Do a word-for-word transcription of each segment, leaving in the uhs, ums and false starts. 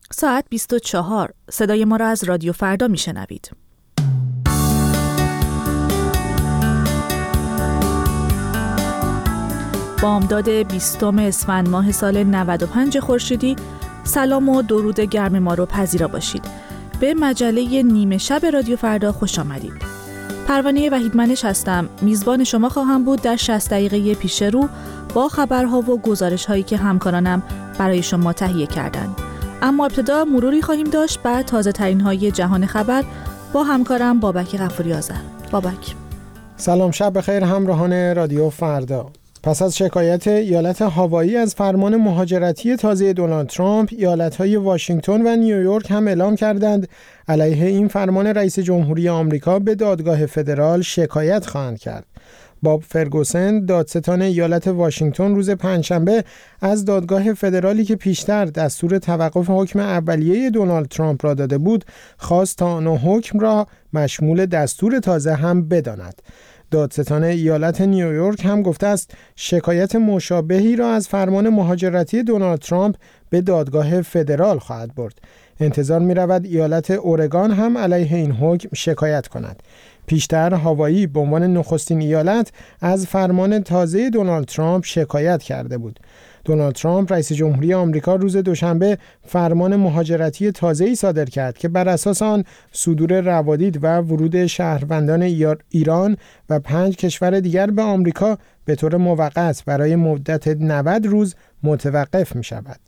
ساعت بیست و چهار. صدای ما را از رادیو فردا میشنوید. بامداد بیستم اسفند ماه سال نود و پنج خورشیدی. سلام و درود گرم ما رو پذیرا باشید. به مجله نیمه شب رادیو فردا خوش آمدید. پروانه وحیدمنش هستم. میزبان شما خواهم بود در شصت دقیقه پیش رو با خبرها و گزارش‌هایی که همکارانم برای شما تهیه کردند. اما ابتدا مروری خواهیم داشت بعد تازه ترین های جهان خبر با همکارم بابک غفوری آذر. بابک سلام، شب بخیر همراهان رادیو فردا. پس از شکایت ایالت هاوایی از فرمان مهاجرتی تازه دونالد ترامپ، ایالت‌های واشنگتن و نیویورک هم اعلام کردند علیه این فرمان رئیس جمهوری آمریکا به دادگاه فدرال شکایت خواهند کرد. باب فرگوسن، دادستان ایالت واشنگتن، روز پنجشنبه از دادگاه فدرالی که پیشتر دستور توقف حکم اولیه دونالد ترامپ را داده بود، خواست تا آن حکم را مشمول دستور تازه هم بداند. دادستان ایالت نیویورک هم گفته است شکایت مشابهی را از فرمان مهاجرتی دونالد ترامپ به دادگاه فدرال خواهد برد. انتظار می رود ایالت اورگان هم علیه این حکم شکایت کند. پیشتر هاوایی به عنوان نخستین ایالت از فرمان تازه دونالد ترامپ شکایت کرده بود. دونالد ترامپ رئیس جمهوری آمریکا روز دوشنبه فرمان مهاجرتی تازه‌ای صادر کرد که بر اساس آن صدور روادید و ورود شهروندان ایران و پنج کشور دیگر به آمریکا به طور موقت برای مدت نود روز متوقف می شود.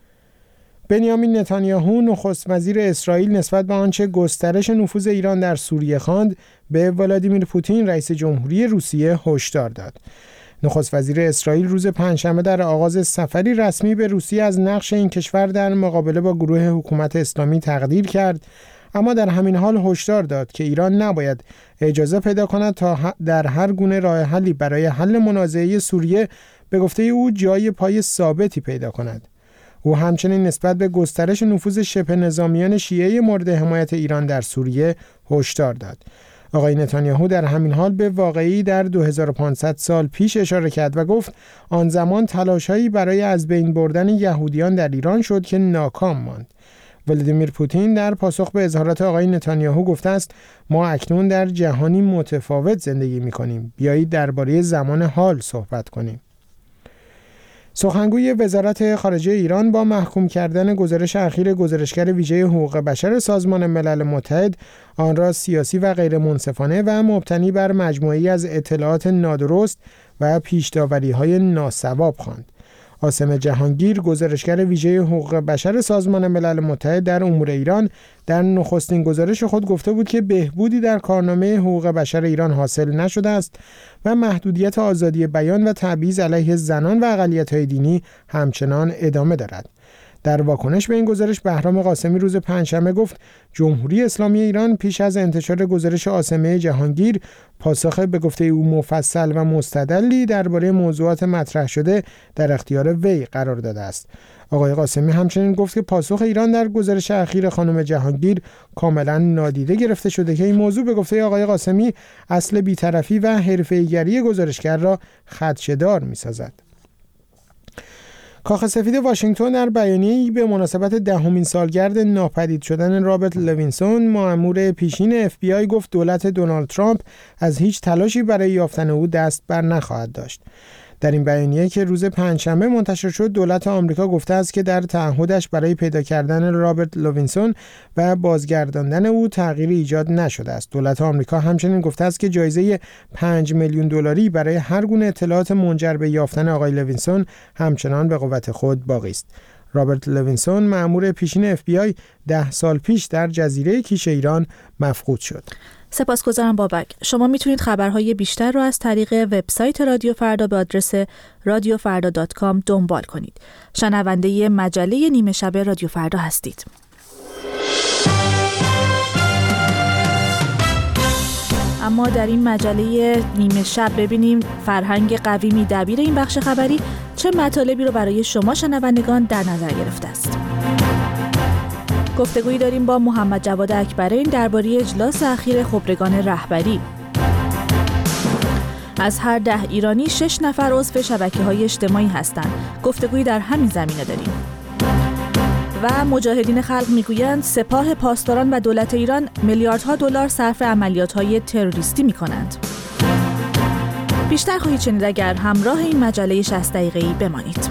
بنیامین نتانیاهو نخست وزیر اسرائیل نسبت به آنچه گسترش نفوذ ایران در سوریه خواند به ولادیمیر پوتین رئیس جمهوری روسیه هشدار داد. نخست وزیر اسرائیل روز پنجشنبه در آغاز سفری رسمی به روسیه از نقش این کشور در مقابله با گروه حکومت اسلامی تقدیر کرد، اما در همین حال هشدار داد که ایران نباید اجازه پیدا کند تا در هر گونه راه حلی برای حل منازعه سوریه به گفته او جای پای ثابتی پیدا کند. او همچنین نسبت به گسترش نفوذ شبه نظامیان شیعه مورد حمایت ایران در سوریه هشدار داد. آقای نتانیاهو در همین حال به واقعی در دو هزار و پانصد سال پیش اشاره کرد و گفت آن زمان تلاش‌هایی برای از بین بردن یهودیان در ایران شد که ناکام ماند. ولادیمیر پوتین در پاسخ به اظهارات آقای نتانیاهو گفته است ما اکنون در جهانی متفاوت زندگی می‌کنیم. بیایید درباره زمان حال صحبت کنیم. سخنگوی وزارت خارجه ایران با محکوم کردن گزارش اخیر گزارشگر ویژه حقوق بشر سازمان ملل متحد آن را سیاسی و غیر منصفانه و مبتنی بر مجموعه‌ای از اطلاعات نادرست و پیش‌داوری‌های ناصواب خواند. عاصم جهانگیر، گزارشگر ویژه حقوق بشر سازمان ملل متحد در امور ایران، در نخستین گزارش خود گفته بود که بهبودی در کارنامه حقوق بشر ایران حاصل نشده است و محدودیت آزادی بیان و تبعیض علیه زنان و اقلیت‌های دینی همچنان ادامه دارد. در واکنش به این گزارش بهرام قاسمی روز پنجشنبه گفت جمهوری اسلامی ایران پیش از انتشار گزارش عاصمه جهانگیر پاسخ به گفته او مفصل و مستدلی درباره موضوعات مطرح شده در اختیار وی قرار داده است. آقای قاسمی همچنین گفت که پاسخ ایران در گزارش اخیر خانم جهانگیر کاملا نادیده گرفته شده که این موضوع به گفته آقای قاسمی اصل بی‌طرفی و حرفه‌ای‌گری گزارشگر را خدشه‌دار می‌سازد. کاخ سفید واشنگتن در بیانیه‌ای به مناسبت دهمین سالگرد ناپدید شدن رابرت لوینسون، مأمور پیشین اف بی آی، گفت دولت دونالد ترامپ از هیچ تلاشی برای یافتن او دست بر نخواهد داشت. در این بیانیه که روز پنجشنبه منتشر شد، دولت آمریکا گفته است که در تعهدش برای پیدا کردن رابرت لوینسون و بازگرداندن او تغییری ایجاد نشده است. دولت آمریکا همچنین گفته است که جایزه پنج میلیون دلاری برای هر گونه اطلاعات منجر به یافتن آقای لوینسون همچنان به قوت خود باقی است. رابرت لوینسون، مأمور پیشین اف بی آی، ده سال پیش در جزیره کیش ایران مفقود شد. سپاسگزارم بابک. شما میتونید خبرهای بیشتر رو از طریق وبسایت رادیو فردا به آدرس رادیو فردا دات کام دنبال کنید. شنونده مجله نیمه شب رادیو فردا هستید. اما در این مجله نیمه شب ببینیم فرهنگ قویمی دبیر این بخش خبری چه مطالبی رو برای شما شنوندگان در نظر گرفته است. گفتگویی داریم با محمد جواد اکبرین درباره اجلاس اخیر خبرگان رهبری. از هر ده ایرانی شش نفر عضو شبکه‌های اجتماعی هستند. گفتگویی در همین زمینه داریم. و مجاهدین خلق میگویند سپاه پاسداران و دولت ایران میلیاردها دلار صرف عملیات‌های تروریستی می‌کنند. بیشتر خواهید شنید اگر همراه این مجله شصت دقیقه‌ای بمانید.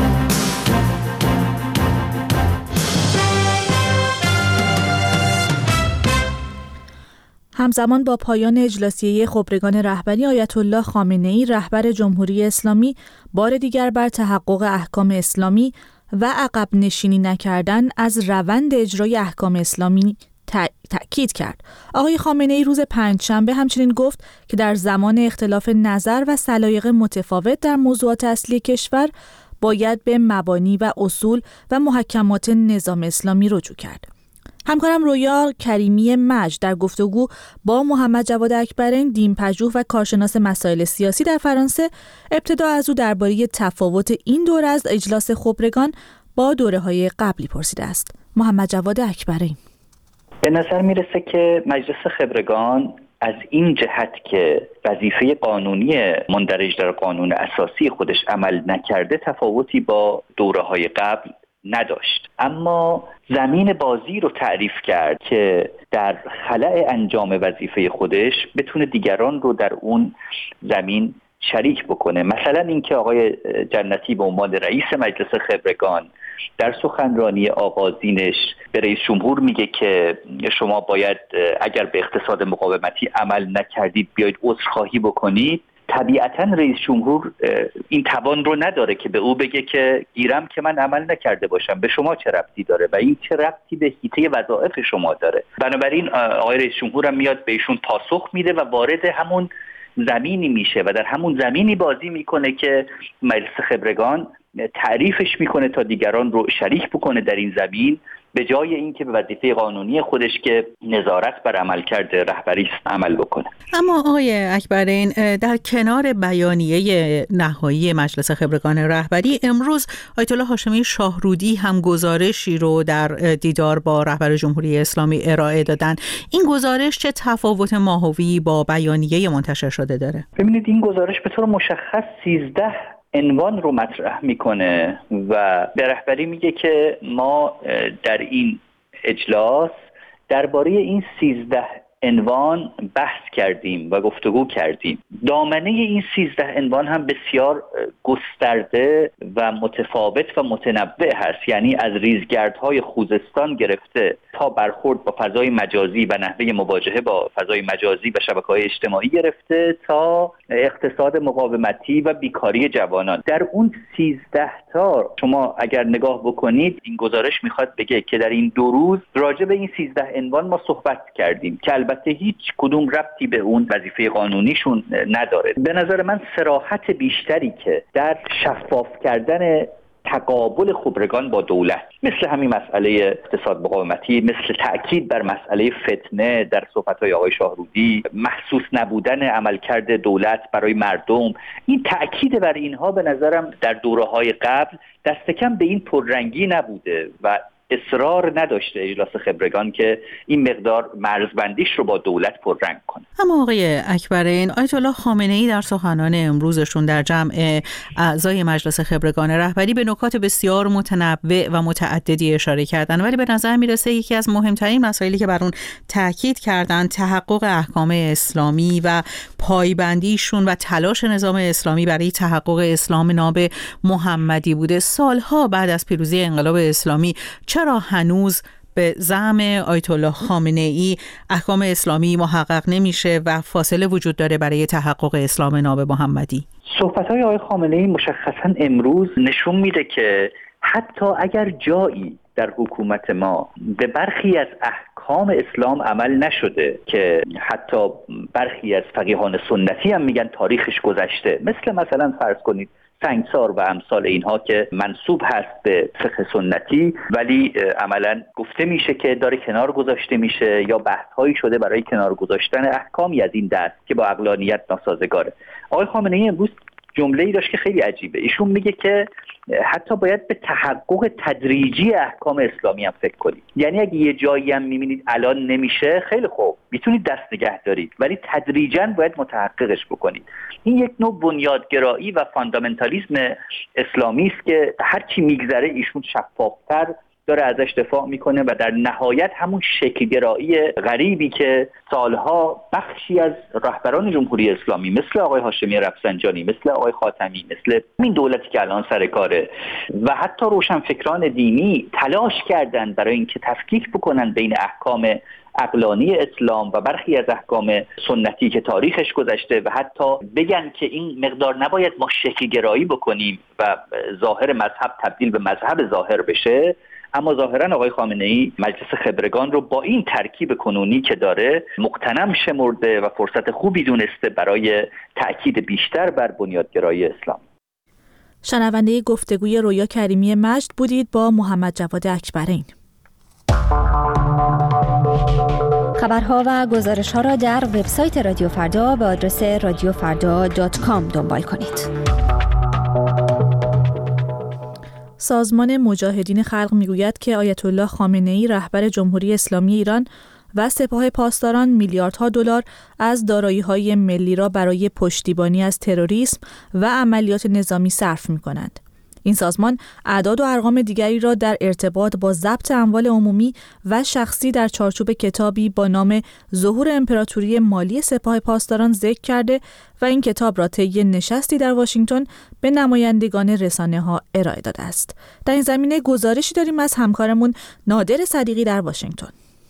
همزمان با پایان اجلاسیه خبرگان رهبری آیت الله خامنه‌ای رهبر جمهوری اسلامی بار دیگر بر تحقق احکام اسلامی و عقب نشینی نکردن از روند اجرای احکام اسلامی تأکید کرد. آقای خامنه‌ای روز پنجشنبه همچنین گفت که در زمان اختلاف نظر و سلایق متفاوت در موضوعات اصلی کشور باید به مبانی و اصول و محکمات نظام اسلامی رجوع کرد. همکارم رویا کریمی مجد در گفتگو با محمد جواد اکبرین دین‌پژوه و کارشناس مسائل سیاسی در فرانسه ابتدا از او درباره تفاوت این دوره از اجلاس خبرگان با دوره‌های قبلی پرسیده است. محمد جواد اکبرین: به نظر میرسه که مجلس خبرگان از این جهت که وظیفه قانونی مندرج در قانون اساسی خودش عمل نکرده تفاوتی با دوره‌های قبل نداشت، اما زمین بازی رو تعریف کرد که در خلأ انجام وظیفه خودش بتونه دیگران رو در اون زمین شریک بکنه. مثلا اینکه آقای جنتی به عنوان رئیس مجلس خبرگان در سخنرانی آغازینش به رئیس جمهور میگه که شما باید اگر به اقتصاد مقاومتی عمل نکردید بیایید عذرخواهی بکنید. طبیعتاً رئیس جمهور این توان رو نداره که به او بگه که گیرم که من عمل نکرده باشم، به شما چه ربطی داره و این چه ربطی به حیطه وظایف شما داره. بنابراین آقای رئیس جمهور هم میاد بهشون پاسخ میده و وارد همون زمینی میشه و در همون زمینی بازی میکنه که مجلس خبرگان تعریفش میکنه تا دیگران رو شریک بکنه در این زمین، به جای اینکه به وظیفه قانونی خودش که نظارت بر عملکرد رهبری عمل بکنه. اما آقای اکبرین، در کنار بیانیه نهایی مجلس خبرگان رهبری، امروز آیت الله هاشمی شاهرودی هم گزارشی رو در دیدار با رهبر جمهوری اسلامی ارائه دادن. این گزارش چه تفاوت ماهوی با بیانیه منتشر شده داره؟ ببینید، این گزارش به طور مشخص سیزده عنوان رو مطرح میکنه و به رهبری میگه که ما در این اجلاس درباره این سیزده عنوان بحث کردیم و گفتگو کردیم. دامنه این سیزده عنوان هم بسیار گسترده و متفاوت و متنوع هست، یعنی از ریزگردهای خوزستان گرفته تا برخورد با فضای مجازی و نحوه مواجهه با فضای مجازی و شبکه‌های اجتماعی گرفته تا اقتصاد مقاومتی و بیکاری جوانان. در اون سیزده تا شما اگر نگاه بکنید، این گزارش میخواد بگه که در این دو روز راجع به این سیزده عنوان ما صحبت کردیم که البته هیچ کدوم ربطی به اون وظیفه قانونیشون نداره. به نظر من صراحت بیشتری که در شفاف کردن تقابل خبرگان با دولت، مثل همین مسئله اقتصاد مقاومتی، مثل تأکید بر مسئله فتنه در صحبت‌های آقای شاهرودی، محسوس نبودن عملکرد دولت برای مردم، این تأکید بر اینها به نظرم در دوره‌های قبل دست کم به این پررنگی نبوده و اصرار نداشته اجلاس خبرگان که این مقدار مرزبندیش رو با دولت پررنگ کنه. اما آقای اکبرین، آیت الله خامنه‌ای در سخنان امروزشون در جمع اعضای مجلس خبرگان رهبری به نکات بسیار متنوع و متعددی اشاره کردن، ولی به نظر میرسه یکی از مهمترین مسائلی که بر اون تاکید کردن تحقق احکام اسلامی و پایبندیشون و تلاش نظام اسلامی برای تحقق اسلام ناب محمدی بوده. سالها بعد از پیروزی انقلاب اسلامی چرا هنوز به زعم آیت الله خامنه‌ای احکام اسلامی محقق نمیشه و فاصله وجود داره برای تحقق اسلام ناب محمدی؟ صحبت‌های آقای خامنه‌ای مشخصاً امروز نشون میده که حتی اگر جایی در حکومت ما به برخی از احکام اسلام عمل نشده که حتی برخی از فقیهان سنتی هم میگن تاریخش گذشته، مثل مثلا فرض کنید سنگسار و امثال اینها که منسوب هست به فقه سنتی ولی عملا گفته میشه که داره کنار گذاشته میشه یا بحث‌هایی شده برای کنار گذاشتن احکامی از این دست که با عقلانیت ناسازگاره. آقای خامنه‌ای امروز جمله‌ای داشت که خیلی عجیبه. ایشون میگه که حتی باید به تحقق تدریجی احکام اسلامی هم فکر کنید. یعنی اگه یه جایی هم میبینید الان نمیشه، خیلی خوب میتونید دست نگه دارید، ولی تدریجاً باید متحققش بکنید. این یک نوع بنیادگرایی و فاندامنتالیسم اسلامی است که هر چی میگذره ایشون شفافتر داره ازش دفاع میکنه و در نهایت همون شکل‌گرایی غریبی که سالها بخشی از رهبران جمهوری اسلامی مثل آقای هاشمی رفسنجانی، مثل آقای خاتمی، مثل این دولتی که الان سر کاره و حتی روشنفکران دینی تلاش کردن برای اینکه تفکیک بکنن بین احکام عقلانی اسلام و برخی از احکام سنتی که تاریخش گذشته و حتی بگن که این مقدار نباید ما شکل‌گرایی بکنیم و ظاهر مذهب تبدیل به مذهب ظاهر بشه. اما ظاهرا آقای خامنه‌ای مجلس خبرگان رو با این ترکیب کنونی که داره مغتنم شمرده و فرصت خوبی دونسته برای تأکید بیشتر بر بنیادگرایی اسلام. شنونده گفتگوی رویا کریمی مجد بودید با محمد جواد اکبرین. خبرها و گزارش‌ها را در وبسایت رادیو فردا به آدرس رادیو فردا دات کام دنبال کنید. سازمان مجاهدین خلق میگوید که آیت الله خامنه‌ای رهبر جمهوری اسلامی ایران و سپاه پاسداران میلیاردها دلار از دارایی‌های ملی را برای پشتیبانی از تروریسم و عملیات نظامی صرف می‌کنند. این سازمان اعداد و ارقام دیگری را در ارتباط با ضبط اموال عمومی و شخصی در چارچوب کتابی با نام ظهور امپراتوری مالی سپاه پاسداران ذکر کرده و این کتاب را طی نشستی در واشنگتن به نمایندگان رسانه‌ها ارائه داده است. در این زمینه گزارشی داریم از همکارمون نادر صدیقی در واشنگتن.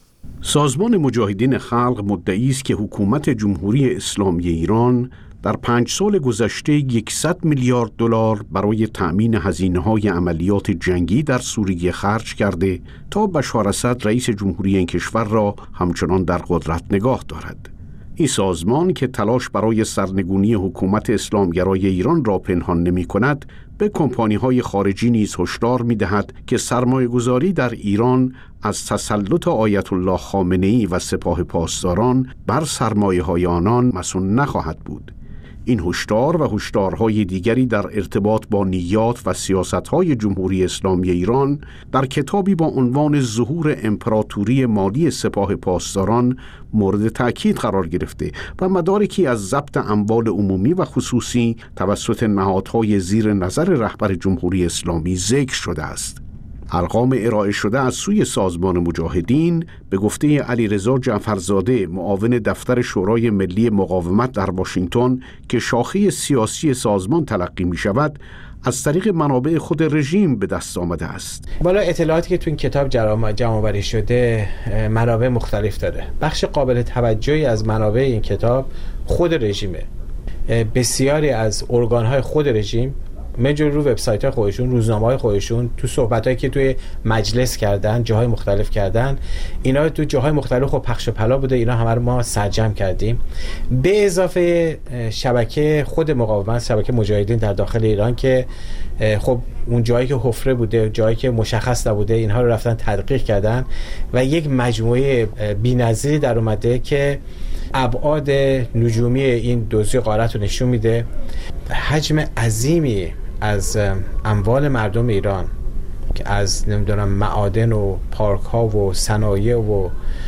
سازمان مجاهدین خلق مدعی است که حکومت جمهوری اسلامی ایران در پنج سال گذشته صد میلیارد دلار برای تأمین هزینه‌های عملیات جنگی در سوریه خرج کرده تا بشار اسد رئیس جمهوری این کشور را همچنان در قدرت نگاه دارد. این سازمان که تلاش برای سرنگونی حکومت اسلامگرای ایران را پنهان نمی‌کند، به کمپانی‌های خارجی نیز هشدار می‌دهد که سرمایه‌گذاری در ایران از تسلط آیت الله خامنه‌ای و سپاه پاسداران بر سرمایه‌های آنان مصون نخواهد بود. این هشدار و هشدارهای دیگری در ارتباط با نیات و سیاست‌های جمهوری اسلامی ایران در کتابی با عنوان ظهور امپراتوری مالی سپاه پاسداران مورد تأکید قرار گرفته و مدارکی از ضبط اموال عمومی و خصوصی توسط نهادهای زیر نظر رهبر جمهوری اسلامی ذکر شده است. ارقام ارائه شده از سوی سازمان مجاهدین به گفته علیرضا جعفرزاده، معاون دفتر شورای ملی مقاومت در واشنگتن که شاخه سیاسی سازمان تلقی می شود، از طریق منابع خود رژیم به دست آمده است. بالا اطلاعاتی که تو این کتاب جمع‌آوری شده منابع مختلف داره. بخش قابل توجهی از منابع این کتاب خود رژیمه. بسیاری از ارگان‌های خود رژیم مجور رو وبسایت خودشون، روزنامه‌های خودشون، تو صحبتایی که توی مجلس کردن، جاهای مختلف کردن، اینا تو جاهای مختلف خب پخش و پلا بوده، اینا همه رو ما سرجم کردیم. به اضافه شبکه خود مقاومت، شبکه مجاهدین در داخل ایران که خب اون جایی که حفره بوده، جایی که مشخص نبوده، اینها رو رفتن تدقیق کردن و یک مجموعه بی‌نظیری در اومده که ابعاد نجومی این دزدی غارت رو نشون میده. حجم عظیمی از اموال مردم ایران که از نمیدونم معادن و پارک ها و صنایع و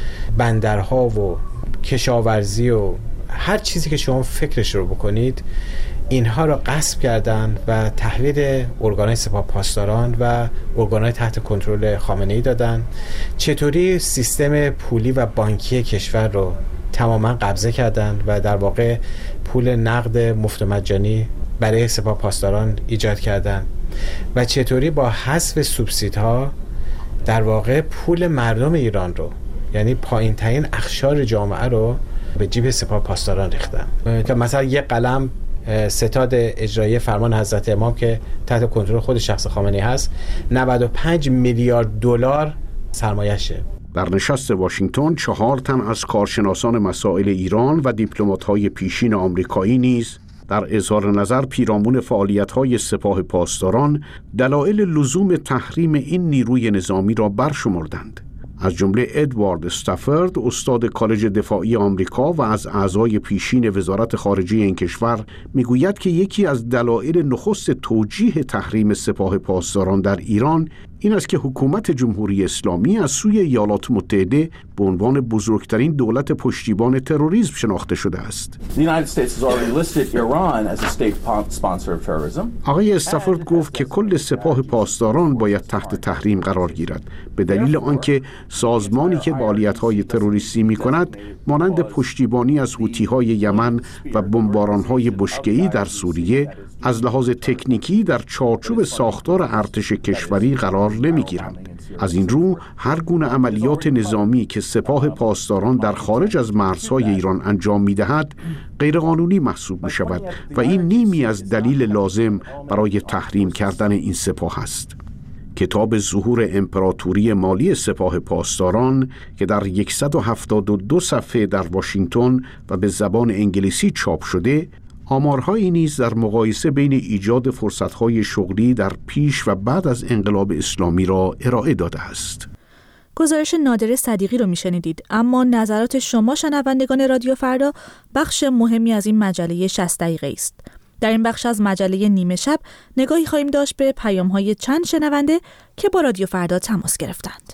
بندرها و کشاورزی و هر چیزی که شما فکرش رو بکنید، اینها رو غصب کردن و تحویل ارگان‌های سپاه پاسداران و ارگان‌های تحت کنترل خامنه‌ای دادن. چطوری سیستم پولی و بانکی کشور رو تماما قبضه کردن و در واقع پول نقد مفت مجانی برای سپاه پاسداران ایجاد کردن و چطوری با حذف سوبسیدها در واقع پول مردم ایران رو، یعنی پایین ترین اقشار جامعه رو به جیب سپاه پاسداران ریختن. که مثلا یک قلم ستاد اجرایی فرمان حضرت امام که تحت کنترل خود شخص خامنه‌ای هست، نود و پنج میلیارد دلار سرمایه‌شه. در نشست واشنگتن چهار تن از کارشناسان مسائل ایران و دیپلمات‌های پیشین آمریکایی نیز در اظهار نظر پیرامون فعالیت‌های سپاه پاسداران دلایل لزوم تحریم این نیروی نظامی را برشمردند. از جمله ادوارد استافورد، استاد کالج دفاعی آمریکا و از اعضای پیشین وزارت خارجه این کشور، میگوید که یکی از دلایل نخست توجیه تحریم سپاه پاسداران در ایران این است که حکومت جمهوری اسلامی از سوی ایالات متحده به عنوان بزرگترین دولت پشتیبان تروریسم شناخته شده است. آقای استفورد گفت که کل سپاه پاسداران باید تحت تحریم قرار گیرد به دلیل آنکه سازمانی که فعالیت‌های تروریستی می‌کند مانند پشتیبانی از حوثی‌های یمن و بمباران‌های بشکه‌ای در سوریه از لحاظ تکنیکی در چارچوب ساختار ارتش کشوری قرار نمی‌گیرند. از این رو هر گونه عملیات نظامی که سپاه پاسداران در خارج از مرزهای ایران انجام می‌دهد غیرقانونی محسوب می‌شود و این نیمی از دلیل لازم برای تحریم کردن این سپاه است. کتاب ظهور امپراتوری مالی سپاه پاسداران که در صد و هفتاد و دو صفحه در واشنگتن و به زبان انگلیسی چاپ شده، آمارهایی نیز در مقایسه بین ایجاد فرصت‌های شغلی در پیش و بعد از انقلاب اسلامی را ارائه داده است. گزارش نادر صدیقی رو میشنیدید، اما نظرات شما شنوندگان رادیو فردا بخش مهمی از این مجله شصت دقیقه است. در این بخش از مجله نیمه شب نگاهی خواهیم داشت به پیام‌های چند شنونده که با رادیو فردا تماس گرفتند.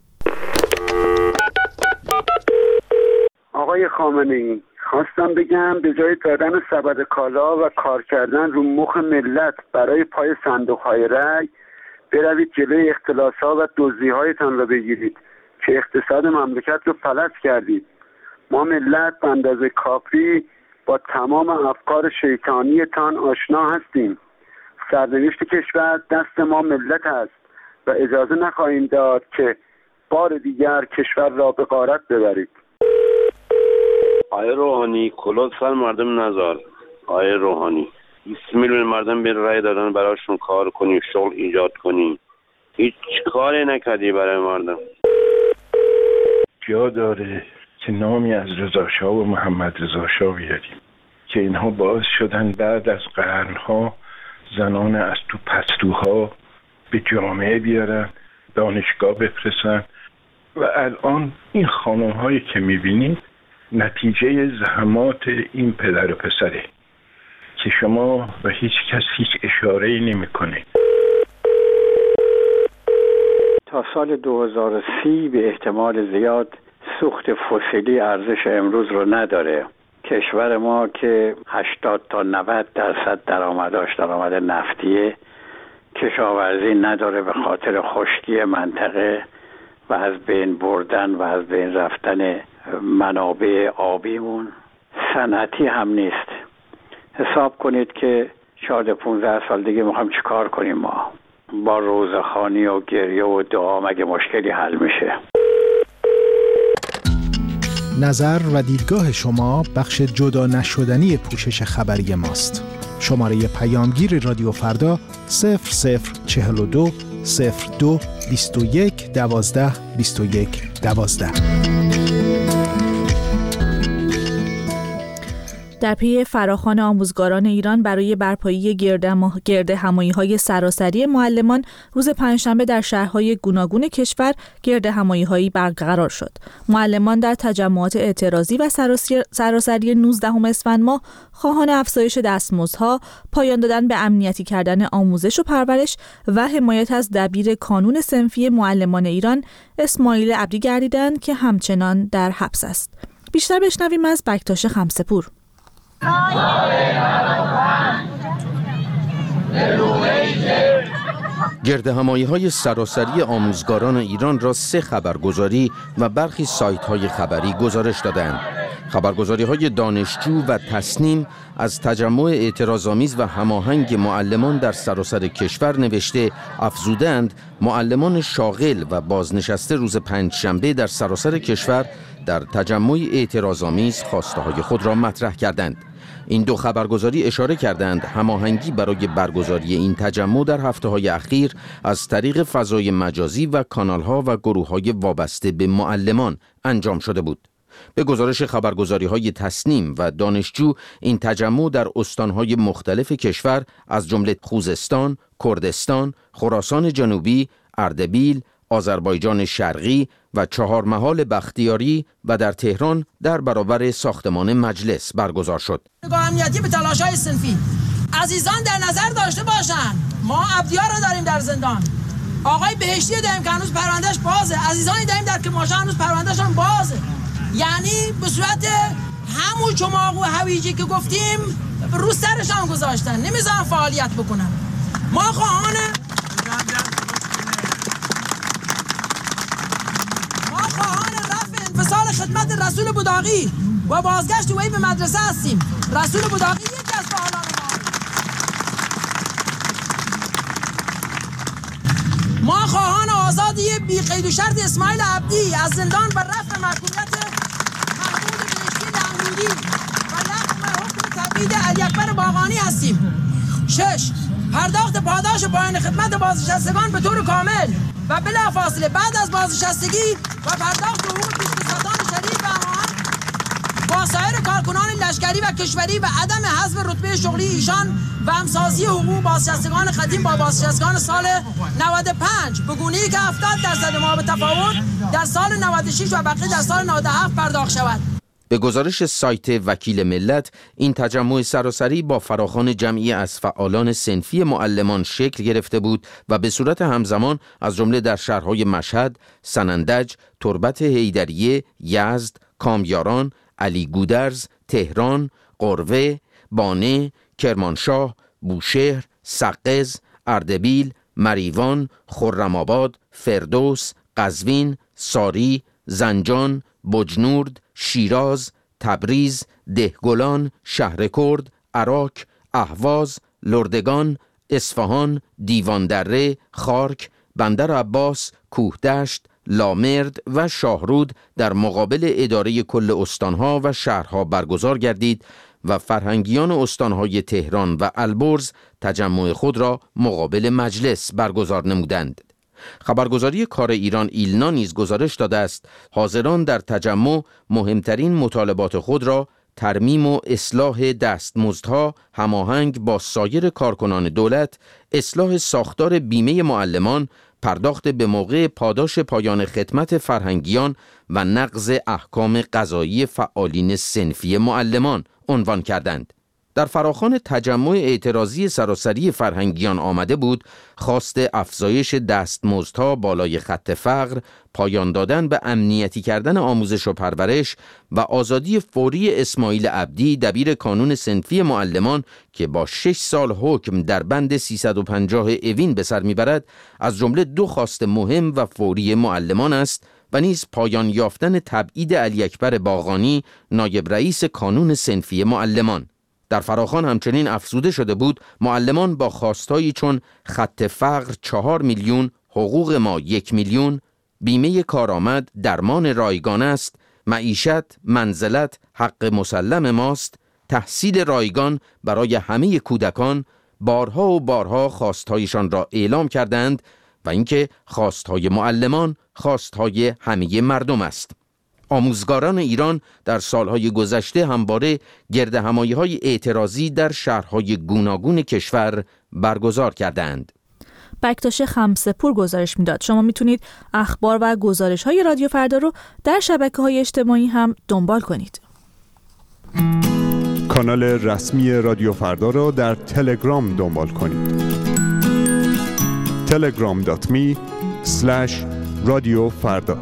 آقای خامنه‌ای، خواستم بگم به جای دادن سبد کالا و کار کردن رو مخ ملت برای پای صندوق‌های رای، بروید جلوی اختلاس‌ها و دزدی‌هایتان را بگیرید که اقتصاد مملکت رو فلج کردید. ما ملت به اندازه کافی با تمام افکار شیطانیتان آشنا هستیم. سرنوشت کشور دست ما ملت است و اجازه نخواهیم داد که بار دیگر کشور را به غارت ببرید. آقای روحانی کلاه سر مردم نذار. آقای روحانی بیست میلیون مردم به رای دادن براشون کار کنی، شغل ایجاد کنی، هیچ کاری نکردی برای مردم. جا داره که نامی از رضا شاه و محمد رضا شاه بیاریم که اینها باعث شدن بعد از قرنها زنان از تو پستوها به جامعه بیارن، دانشگاه بفرستن و الان این خانم هایی که میبینید نتیجه زحمات این پدر و پسره که شما و هیچ کس هیچ اشاره‌ای نمی‌کنه. تا سال دو هزار و سی به احتمال زیاد سوخت فسیلی ارزش امروز رو نداره. کشور ما که هشتاد تا نود درصد درآمدش درآمد نفتیه، کشاورزی نداره به خاطر خشکی منطقه و از بین بردن و از بین رفتن منابع آبیمون. صنعتی هم نیست. حساب کنید که چهارده پانزده سال دیگه میخوایم چی کار کنیم ما؟ با روزخوانی و گریه و دعا مگه مشکلی حل میشه؟ نظر و دیدگاه شما بخش جدا نشدنی پوشش خبری ماست. شماره پیامگیر رادیو فردا صفر صفر چهل و دو صفر دو بیست و یک دوازده بیست و یک دوازده. در پی فراخوان آموزگاران ایران برای برپایی گرد همایی‌های سراسری معلمان روز پنجشنبه در شهرهای گوناگون کشور گرد همایی‌هایی برقرار شد. معلمان در تجمعات اعتراضی و سراسری نوزدهم اسفند ماه خواهان افزایش دستمزدها، پایان دادن به امنیتی کردن آموزش و پرورش و حمایت از دبیر کانون صنفی معلمان ایران اسماعیل عبدی گردیدند که همچنان در حبس است. بیشتر بشنویم از بکتاش خمسه‌پور. گرد همایی‌های سراسری آموزگاران ایران را سه خبرگزاری و برخی سایت‌های خبری گزارش دادند. خبرگزاری‌های دانشجو و تصنیم از تجمع اعتراض‌آمیز و هماهنگ معلمان در سراسر کشور نوشته افزودند معلمان شاغل و بازنشسته روز پنجشنبه در سراسر کشور در تجمع اعتراض‌آمیز خواسته‌های خود را مطرح کردند. این دو خبرگزاری اشاره کردند هماهنگی برای برگزاری این تجمع در هفته‌های اخیر از طریق فضای مجازی و کانال‌ها و گروه‌های وابسته به معلمان انجام شده بود. به گزارش خبرگزاری‌های تصنیم و دانشجو، این تجمع در استان‌های مختلف کشور از جمله خوزستان، کردستان، خراسان جنوبی، اردبیل، آذربایجان شرقی و چهارمحال بختیاری و در تهران در برابر ساختمان مجلس برگزار شد. امنیتی به تلاش‌های صنفی عزیزان در نظر داشته باشند، ما عبدی‌ها را داریم در زندان، آقای بهشتی داریم که هنوز پروندهش بازه، عزیزانی داریم در که ماشا هنوز پروندهش هم بازه. یعنی به صورت همون چماق و هویجی که گفتیم رو سرش هم گذاشتن، نمیذارن فعالیت بکنن. ما خواهان ما خواهان رفع انفصال خدمت رسول بوداقی و بازگشت وی به مدرسه هستیم. رسول بوداقی یکی از فعالان ما ما خواهان آزادی بی قید و شرط اسماعیل عبدی از زندان و رفع محکومیت محمود بهشتی لنگرودی و لغو حکم تبعید علی اکبر باقانی هستیم. شش پرداخت پاداش پایان خدمت بازنشستگان به طور کامل و بلافاصله بعد از بازنشستگی و پرداخت حقوق پیشکسوتان شریف و هماهنگ با سایر کارکنان لشکری و کشوری و عدم حذف رتبه شغلی ایشان و همسازی حقوق بازنشستگان قدیم با بازنشستگان سال نود و پنج به گونه‌ای که هفتاد درصد ما به تفاوت در سال نود و شش و بقیه در سال نود و هفت پرداخت شود. به گزارش سایت وکیل ملت، این تجمع سراسری با فراخوان جمعی از فعالان صنفی معلمان شکل گرفته بود و به صورت همزمان از جمله در شهرهای مشهد، سنندج، تربت حیدریه، یزد، کامیاران، علی گودرز، تهران، قروه، بانه، کرمانشاه، بوشهر، سقز، اردبیل، مریوان، خرم‌آباد، فردوس، قزوین، ساری، زنجان، بجنورد، شیراز، تبریز، دهگلان، شهرکرد، عراق، اهواز، لردگان، اصفهان، دیواندره، خارک، بندر عباس، کوهدشت، لامرد و شاهرود در مقابل اداره کل استانها و شهرها برگزار گردید و فرهنگیان استانهای تهران و البرز تجمع خود را مقابل مجلس برگزار نمودند. خبرگزاری کار ایران ایلنا نیز گزارش داده است حاضران در تجمع مهمترین مطالبات خود را ترمیم و اصلاح دستمزدها، هماهنگ با سایر کارکنان دولت، اصلاح ساختار بیمه معلمان، پرداخت به موقع پاداش پایان خدمت فرهنگیان و نقض احکام قضایی فعالین صنفی معلمان عنوان کردند. در فراخوان تجمع اعتراضی سراسری فرهنگیان آمده بود خواست افزایش دستمزدها بالای خط فقر، پایان دادن به امنیتی کردن آموزش و پرورش و آزادی فوری اسماعیل عبدی دبیر کانون صنفی معلمان که با شش سال حکم در بند سیصد و پنجاه اوین به سر میبرد، از جمله دو خواست مهم و فوری معلمان است و نیز پایان یافتن تبعید علی اکبر باقانی نایب رئیس کانون صنفی معلمان. در فراخوان همچنین افزوده شده بود معلمان با خواستایی چون خط فقر چهار میلیون، حقوق ما یک میلیون، بیمه کارآمد، درمان رایگان است، معیشت، منزلت، حق مسلم ماست، تحصیل رایگان برای همه کودکان، بارها و بارها خواستهایشان را اعلام کردند و اینکه خواستهای معلمان خواستهای همه مردم است. آموزگاران ایران در سالهای گذشته همواره گردهمایی‌های اعتراضی در شهرهای گوناگون کشور برگزار کردند. بکتاش خمسه‌پور گزارش میداد. شما میتونید اخبار و گزارش‌های رادیو فردا رو در شبکه‌های اجتماعی هم دنبال کنید. کانال رسمی رادیو فردا رو در تلگرام دنبال کنید. تلگرام دات می اسلش رادیو فردا.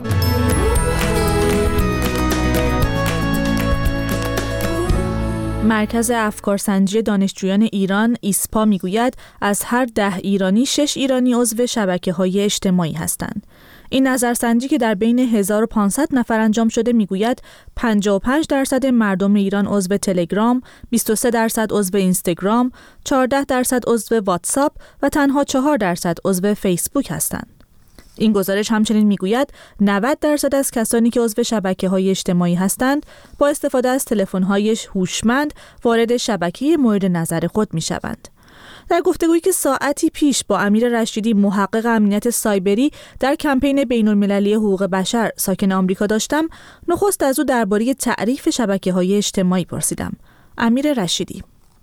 مرکز افکارسنجی دانشجویان ایران ایسپا میگوید از هر ده ایرانی شش ایرانی عضو شبکه‌های اجتماعی هستند. این نظرسنجی که در بین هزار و پانصد نفر انجام شده میگوید پنجاه و پنج درصد مردم ایران عضو تلگرام، بیست و سه درصد عضو اینستاگرام، چهارده درصد عضو واتساپ و تنها چهار درصد عضو فیسبوک هستند. این گزارش همچنین میگوید نود درصد از کسانی که عضو شبکه‌های اجتماعی هستند با استفاده از تلفن‌های هوشمند وارد شبکه مورد نظر خود میشوند. در گفتگویی که ساعتی پیش با امیر رشیدی محقق امنیت سایبری در کمپین بین‌المللی حقوق بشر ساکن آمریکا داشتم، نخست از او درباره تعریف شبکه‌های اجتماعی پرسیدم. امیر رشیدی: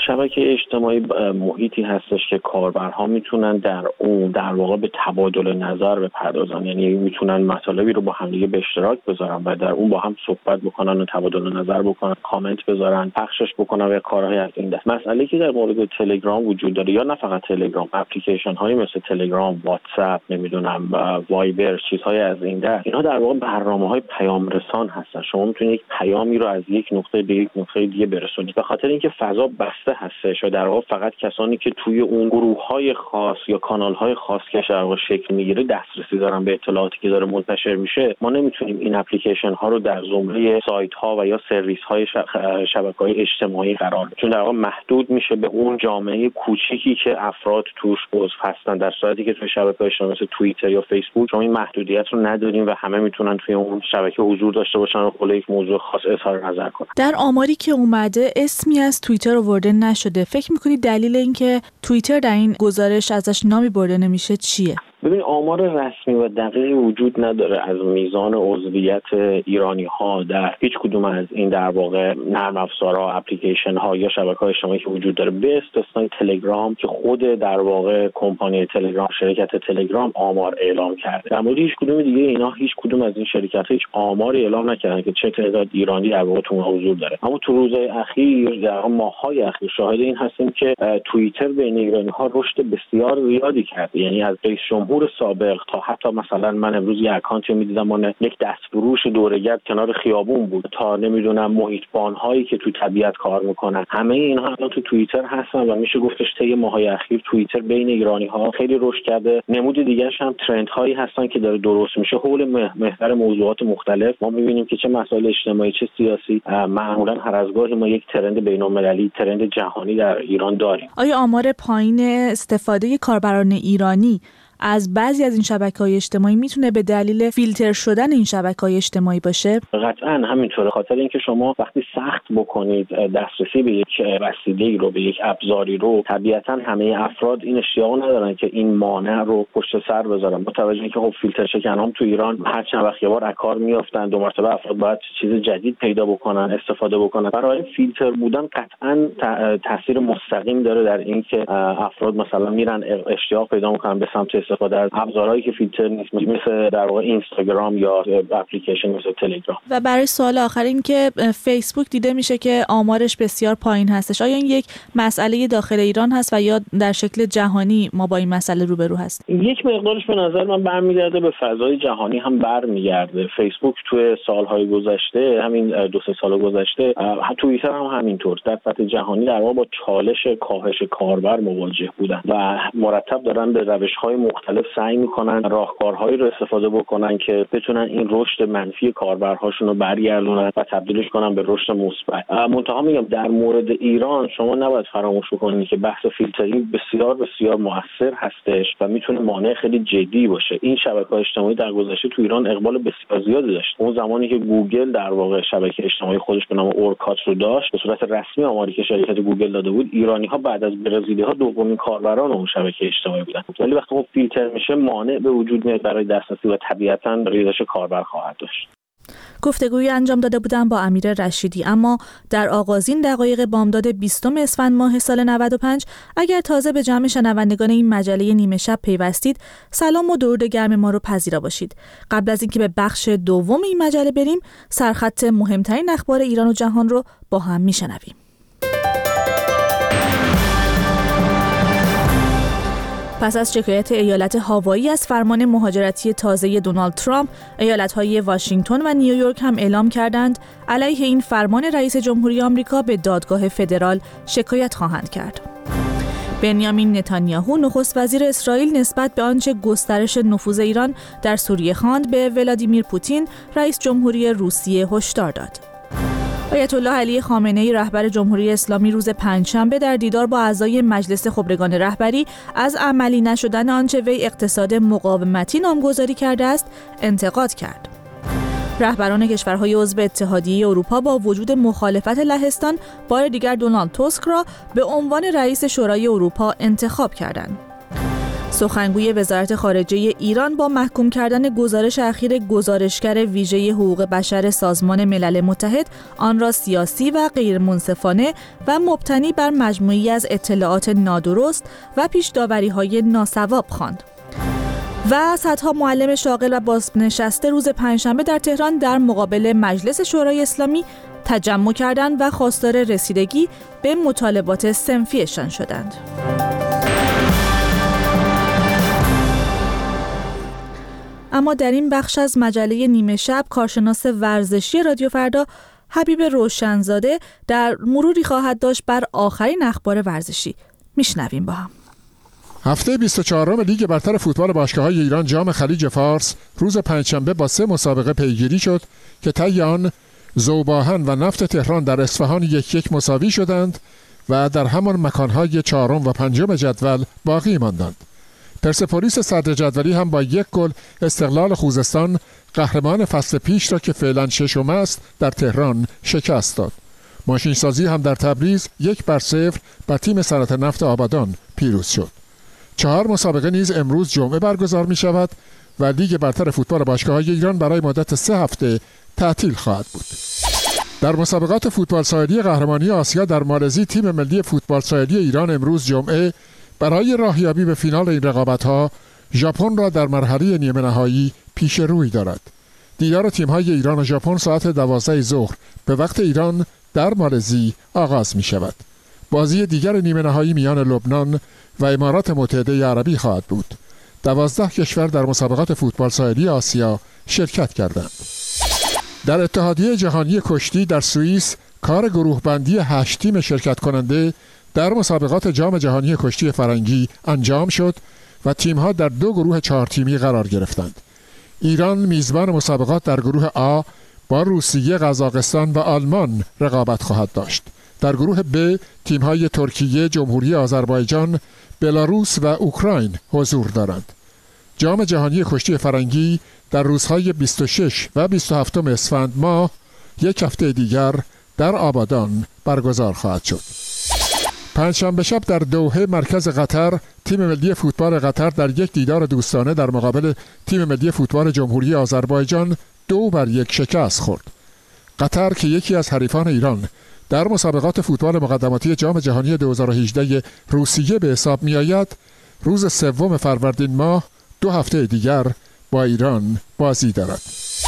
شبکه اجتماعی محیطی هستش که کاربرها میتونن در اون در واقع به تبادل نظر بپردازن، یعنی میتونن مطالبی رو با همدیگه به اشتراک بذارن و در اون با هم صحبت بکنن و تبادل نظر بکنن، کامنت بذارن، پخشش بکنن و کارهای از این دست. مسئله که در مورد تلگرام وجود داره، یا نه فقط تلگرام، اپلیکیشن هایی مثل تلگرام، واتساپ، نمیدونم وایبر، چیزهای از این دست، اینا در واقع برنامه‌های پیام رسان هستن. شما میتونید یک پیامی رو از یک نقطه به یک نقطه دیگه برسونید. به خاطر اینکه فضا بسته هستش و در واقع فقط کسانی که توی اون گروه‌های خاص یا کانال‌های خاص که در واقع شکل میگیره دسترسی دارن به اطلاعاتی که داره منتشر میشه، ما نمیتونیم این اپلیکیشن ها رو در زمره سایت ها و یا سرویس های شبکه‌های اجتماعی قرار بدیم، چون در واقع محدود میشه به اون جامعه کوچیکی که افراد توش عضو هستن، در صورتی که توی شبکه‌های اجتماعی مثل توییتر یا فیسبوک شما این محدودیت رو نداریم و همه میتونن توی اون شبکه حضور داشته باشن و کلا یک موضوع خاص اظهار نظر کنن. در آماری که اومده اسمی از توییتر آورده نشده. فکر می‌کنی دلیل اینکه توییتر در این گزارش ازش نامی برده نمیشه چیه؟ ببین، آمار رسمی و دقیقی وجود نداره از میزان عضویت ایرانی ها در هیچ کدوم از این در واقع نرم افزارها، اپلیکیشن ها یا شبکه‌های اجتماعی که وجود داره، به استثنای تلگرام که خود در واقع کمپانی تلگرام، شرکت تلگرام آمار اعلام کرده. در مورد هیچ کدوم دیگه اینا هیچ کدوم از این شرکت‌ها هیچ آماری اعلام نکردن که چه تعداد ایرانی در واقع تو حضور داره. اما تو روزهای اخیر، در ماه‌های اخیر شاهد این هستیم که توییتر بین ایرانی‌ها رشد بسیار زیادی کرده. یعنی از رئیس جمهور سابق تا حتی مثلا من امروز یه اکانتی می‌دیدم اون یک دستفروش دوره‌گرد کنار خیابون بود، تا نمیدونم محیطبان‌هایی که تو طبیعت کار میکنن، همه اینها الان تو توییتر هستن و میشه گفتش طی ماه‌های اخیر توییتر بین ایرانی‌ها خیلی رشد کرده. نمود دیگه‌اش هم ترندهایی هستن که داره درست میشه حول محور موضوعات مختلف. ما می‌بینیم که چه مسائل اجتماعی چه سیاسی، معمولاً هر از گاهی ما یک ترند بین‌المللی، ترند جهانی در ایران داریم. آیا آمار پایین استفاده کاربران ایرانی از بعضی از این شبکه‌های اجتماعی میتونه به دلیل فیلتر شدن این شبکه‌های اجتماعی باشه؟ قطعاً همینطوره. خاطر اینکه شما وقتی سخت بکنید دسترسی به یک وسیله‌ای رو، به یک ابزاری رو، طبیعتاً همه افراد این اشتیاق ندارن که این مانع رو پشت سر بذارن. متوجه اینکه خب فیلتر شکنام تو ایران هر چند وقت یه بار از کار میافتن، دو مرتبه افراد باید چیز جدید پیدا بکنن، استفاده بکنن. برای فیلتر بودن قطعاً تاثیر مستقیم داره در اینکه افراد مثلا میرن اشتیاق پیدا میکنن به سمت استفاده از ابزارهایی که فیلتر نیست، مثل در واقع اینستاگرام یا اپلیکیشن مثل تلگرام. و برای سوال آخر این که فیسبوک دیده میشه که آمارش بسیار پایین هستش. آیا این یک مسئله داخل ایران هست و یا در شکل جهانی ما با این مسئله روبرو هستیم؟ یک مقدارش به نظر من برمیگرده به فضای جهانی هم برمیگرده. فیسبوک توی سالهای گذشته، همین دو سه سال گذشته، توییتر هم همینطور در سطح جهانی در واقع با چالش کاهش کاربر مواجه بودن و مرتب دارن به روش‌های مختلف سعی میکنن راهکارهایی رو استفاده بکنن که بتونن این رشد منفی کاربرهاشون رو برگردونن و تبدیلش کنن به رشد مثبت. منتها میگم در مورد ایران شما نباید فراموش بکنید که بحث فیلترینگ بسیار بسیار موثر هستش و میتونه مانع خیلی جدی باشه. این شبکه‌های اجتماعی در گذشته تو ایران اقبال بسیار زیادی داشت. اون زمانی که گوگل در واقع شبکه اجتماعی خودش به نام اورکات رو داشت، به صورت رسمی آماری که شرکت گوگل داده بود، ایرانی‌ها بعد از برزیلی‌ها دومین کاربران اون شبکه اجتماعی بودن. ولی وقتی اون فیلتر میشه مانع به وجود میاد برای دسترسی و طبیعتاً ریزش کاربر خواهد داشت. گفتگویی انجام داده بودم با امیر رشیدی. اما در آغازین دقایق بامداد بیستم اسفند ماه سال نود و پنج، اگر تازه به جمع شنوندگان این مجله نیمه شب پیوستید، سلام و درود گرم ما رو پذیرا باشید. قبل از اینکه به بخش دوم این مجله بریم، سرخط مهمترین اخبار ایران و جهان رو با هم میشنویم. پس از شکایت ایالت هاوایی از فرمان مهاجرتی تازه دونالد ترامپ، ایالت‌های واشنگتن و نیویورک هم اعلام کردند علیه این فرمان رئیس جمهوری آمریکا به دادگاه فدرال شکایت خواهند کرد. بنیامین نتانیاهو نخست وزیر اسرائیل نسبت به آنچه گسترش نفوذ ایران در سوریه خواند به ولادیمیر پوتین رئیس جمهوری روسیه هشدار داد. آیت الله علی خامنه‌ای رهبر جمهوری اسلامی روز پنجشنبه در دیدار با اعضای مجلس خبرگان رهبری از عملی نشدن آنچه وی اقتصاد مقاومتی نامگذاری کرده است انتقاد کرد. رهبران کشورهای عضو اتحادیه اروپا با وجود مخالفت لهستان بار دیگر دونالد توسک را به عنوان رئیس شورای اروپا انتخاب کردند. سخنگوی وزارت خارجه ایران با محکوم کردن گزارش اخیر گزارشگر ویژه حقوق بشر سازمان ملل متحد آن را سیاسی و غیرمنصفانه و مبتنی بر مجموعی از اطلاعات نادرست و پیش داوری‌های ناصواب خواند. و صدها معلم شاغل و بازنشسته روز پنجشنبه در تهران در مقابل مجلس شورای اسلامی تجمع کردند و خواستار رسیدگی به مطالبات صنفیشان شدند. اما در این بخش از مجله نیمه شب کارشناس ورزشی رادیو فردا حبیب روشنزاده در مروری خواهد داشت بر آخرین اخبار ورزشی. میشنویم با هم. هفته بیست و چهارم لیگ برتر فوتبال باشگاه‌های ایران جام خلیج فارس روز پنجشنبه با سه مسابقه پیگیری شد که طی آن ذوب‌آهن و نفت تهران در اصفهان یک یک مساوی شدند و در همان مکانهای چهارم و پنجم جدول باقی ماندند. پرسپولیس صدر جدولی هم با یک گل استقلال خوزستان قهرمان فصل پیش را که فعلا ششم است در تهران شکست داد. ماشینسازی هم در تبریز یک بر صفر بر تیم صنعت نفت آبادان پیروز شد. چهار مسابقه نیز امروز جمعه برگزار می شود و لیگ برتر فوتبال باشگاه‌های ایران برای مدت سه هفته تعطیل خواهد بود. در مسابقات فوتبال ساحلی قهرمانی آسیا در مالزی تیم ملی فوتبال ساحلی ایران امروز جمعه برای راهیابی به فینال این رقابت‌ها ژاپن را در مرحله نیمه نهایی پیش روی دارد. دیدار تیم‌های ایران و ژاپن ساعت دوازده ظهر به وقت ایران در مالزی آغاز می شود. بازی دیگر نیمه نهایی میان لبنان و امارات متحده عربی خواهد بود. دوازده کشور در مسابقات فوتبال ساحلی آسیا شرکت کردند. در اتحادیه جهانی کشتی در سوئیس کار گروه بندی هشت تیم شرکت کننده در مسابقات جام جهانی کشتی فرنگی انجام شد و تیم‌ها در دو گروه چهار تیمی قرار گرفتند. ایران میزبان مسابقات در گروه آ با روسیه، قزاقستان و آلمان رقابت خواهد داشت. در گروه ب تیم‌های ترکیه، جمهوری آذربایجان، بلاروس و اوکراین حضور دارند. جام جهانی کشتی فرنگی در روزهای بیست و شش و بیست و هفت اسفند ماه یک هفته دیگر در آبادان برگزار خواهد شد. پنجشنبه شب در دوحه مرکز قطر تیم ملی فوتبال قطر در یک دیدار دوستانه در مقابل تیم ملی فوتبال جمهوری آذربایجان دو بر یک شکست خورد. قطر که یکی از حریفان ایران در مسابقات فوتبال مقدماتی جام جهانی دو هزار و هجده روسیه به حساب می آید، روز سوم فروردین ماه دو هفته دیگر با ایران بازی دارد.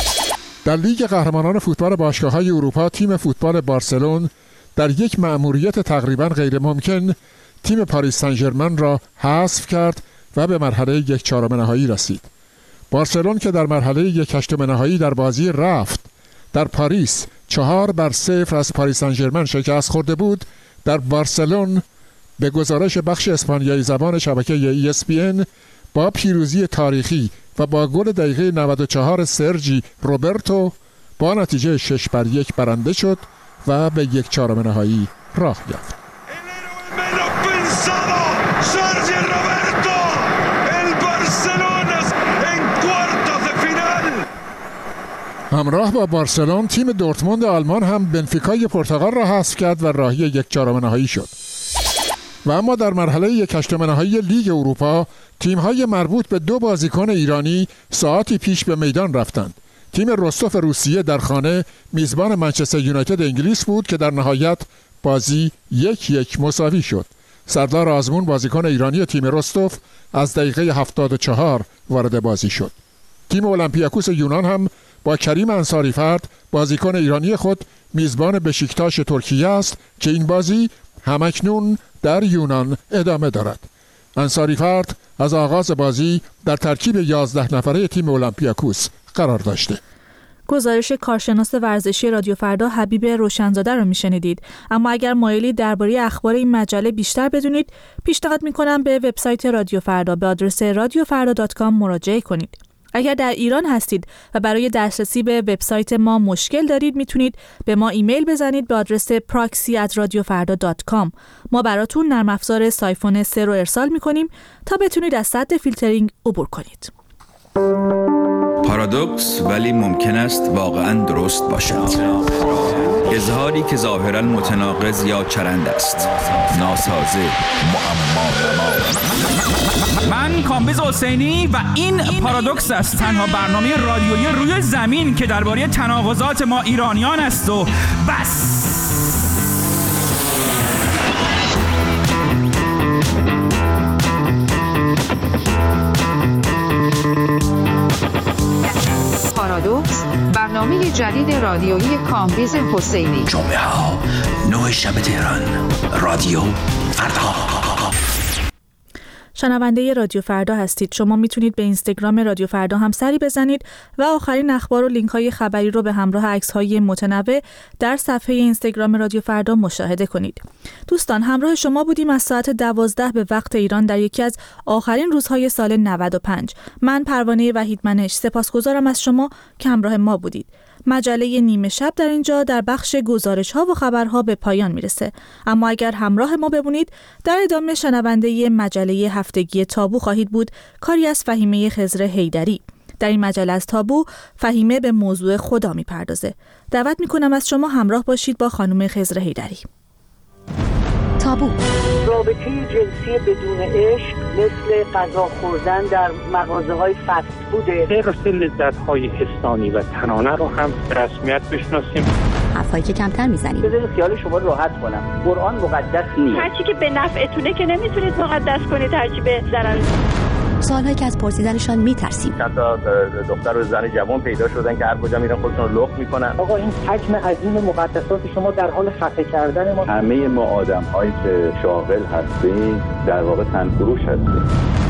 در لیگ قهرمانان فوتبال باشگاه‌های اروپا تیم فوتبال بارسلون در یک مأموریت تقریبا غیر ممکن تیم پاریس سن ژرمن را حذف کرد و به مرحله یک چهارم نهایی رسید. بارسلون که در مرحله یک هشتم نهایی در بازی رفت در پاریس چهار بر صفر از پاریس سن ژرمن شکست خورده بود، در بارسلون به گزارش بخش اسپانیایی زبان شبکه ای اس پی ان با پیروزی تاریخی و با گل دقیقه نود و چهار سرجی روبرتو با نتیجه شش بر یک برنده شد و به یک چهارم نهایی راه یافت. همراه با بارسلون تیم دورتموند آلمان هم بنفیکای پرتغال را حذف کرد و راهی یک چهارم نهایی شد. و اما در مرحله یک هشتم نهایی لیگ اروپا تیم‌های مربوط به دو بازیکن ایرانی ساعتی پیش به میدان رفتند. تیم رستوف روسیه در خانه میزبان منچستر یونایتد انگلیس بود که در نهایت بازی یک یک مساوی شد. سردار آزمون بازیکن ایرانی تیم رستوف از دقیقه هفتاد و چهار وارد بازی شد. تیم اولمپیاکوس یونان هم با کریم انصاری فرد بازیکن ایرانی خود میزبان بشیکتاش ترکیه است که این بازی همکنون در یونان ادامه دارد. انصاری فرد از آغاز بازی در ترکیب یازده نفره تیم اولمپیاکوس قرار داشته. گزارش کارشناس ورزشی رادیو فردا حبیب روشنزاده را میشنیدید. اما اگر مایلی درباره اخبار این مجله بیشتر بدونید، پیشنهاد میکنم به وبسایت رادیو فردا به آدرس رادیو فردا دات کام مراجعه کنید. اگر در ایران هستید و برای دسترسی به وبسایت ما مشکل دارید، میتونید به ما ایمیل بزنید به آدرس پراکسی ات رادیو فردا دات کام. ما براتون نرم افزار سایفون سه رو ارسال میکنیم تا بتونید از سد فیلترینگ عبور کنید. پارادوکس ولی ممکن است واقعاً درست باشد. اظهاری که ظاهراً متناقض یا چرند است. ناسازه، معما. من کامبیز حسینی و این پارادوکس است، تنها برنامه رادیویی روی زمین که درباره تناقضات ما ایرانیان است و بس. پارادوکس، برنامه جدید رادیویی کامبیز حسینی. جمعه ها نه شب تهران، رادیو فردا. شنونده رادیو فردا هستید. شما میتونید به اینستاگرام رادیو فردا هم سری بزنید و آخرین اخبار و لینک های خبری رو به همراه عکس های متنوع در صفحه اینستاگرام رادیو فردا مشاهده کنید. دوستان، همراه شما بودیم از ساعت دوازده به وقت ایران در یکی از آخرین روزهای سال نود و پنج. من پروانه وحیدمنش سپاسگزارم از شما که همراه ما بودید. مجله نیمه شب در اینجا در بخش گزارش ها و خبرها به پایان میرسه، اما اگر همراه ما بمونید در ادامه شنونده مجله هفتگی تابو خواهید بود، کاری از فهیمه خضر حیدری. در این مجله از تابو فهیمه به موضوع خدا میپردازه. دعوت میکنم از شما همراه باشید با خانم خضر حیدری. تابو. رابطه جنسی بدون عشق مثل غذا خوردن در مغازه های فست فوده. حرص لذت های حسانی و تنانه رو هم رسمیت بشناسیم. حرفایی که کمتر میزنیم. بذارید خیال شما راحت کنم. قرآن مقدس نیست. هرچی که به نفعتونه که نمیتونید مقدس کنید، هرچی به ضرر. سوالهایی که از پرسیدنشان میترسیم. چند تا دختر و زن جوان پیدا شدن که هر کجا میرن خودشون رو لخت میکنن. آقا این حجم عظیم مقدسات شما در حال خفه کردن ما. همه ما آدم‌هایی که شاغل هستیم در واقع تنفروش هستیم.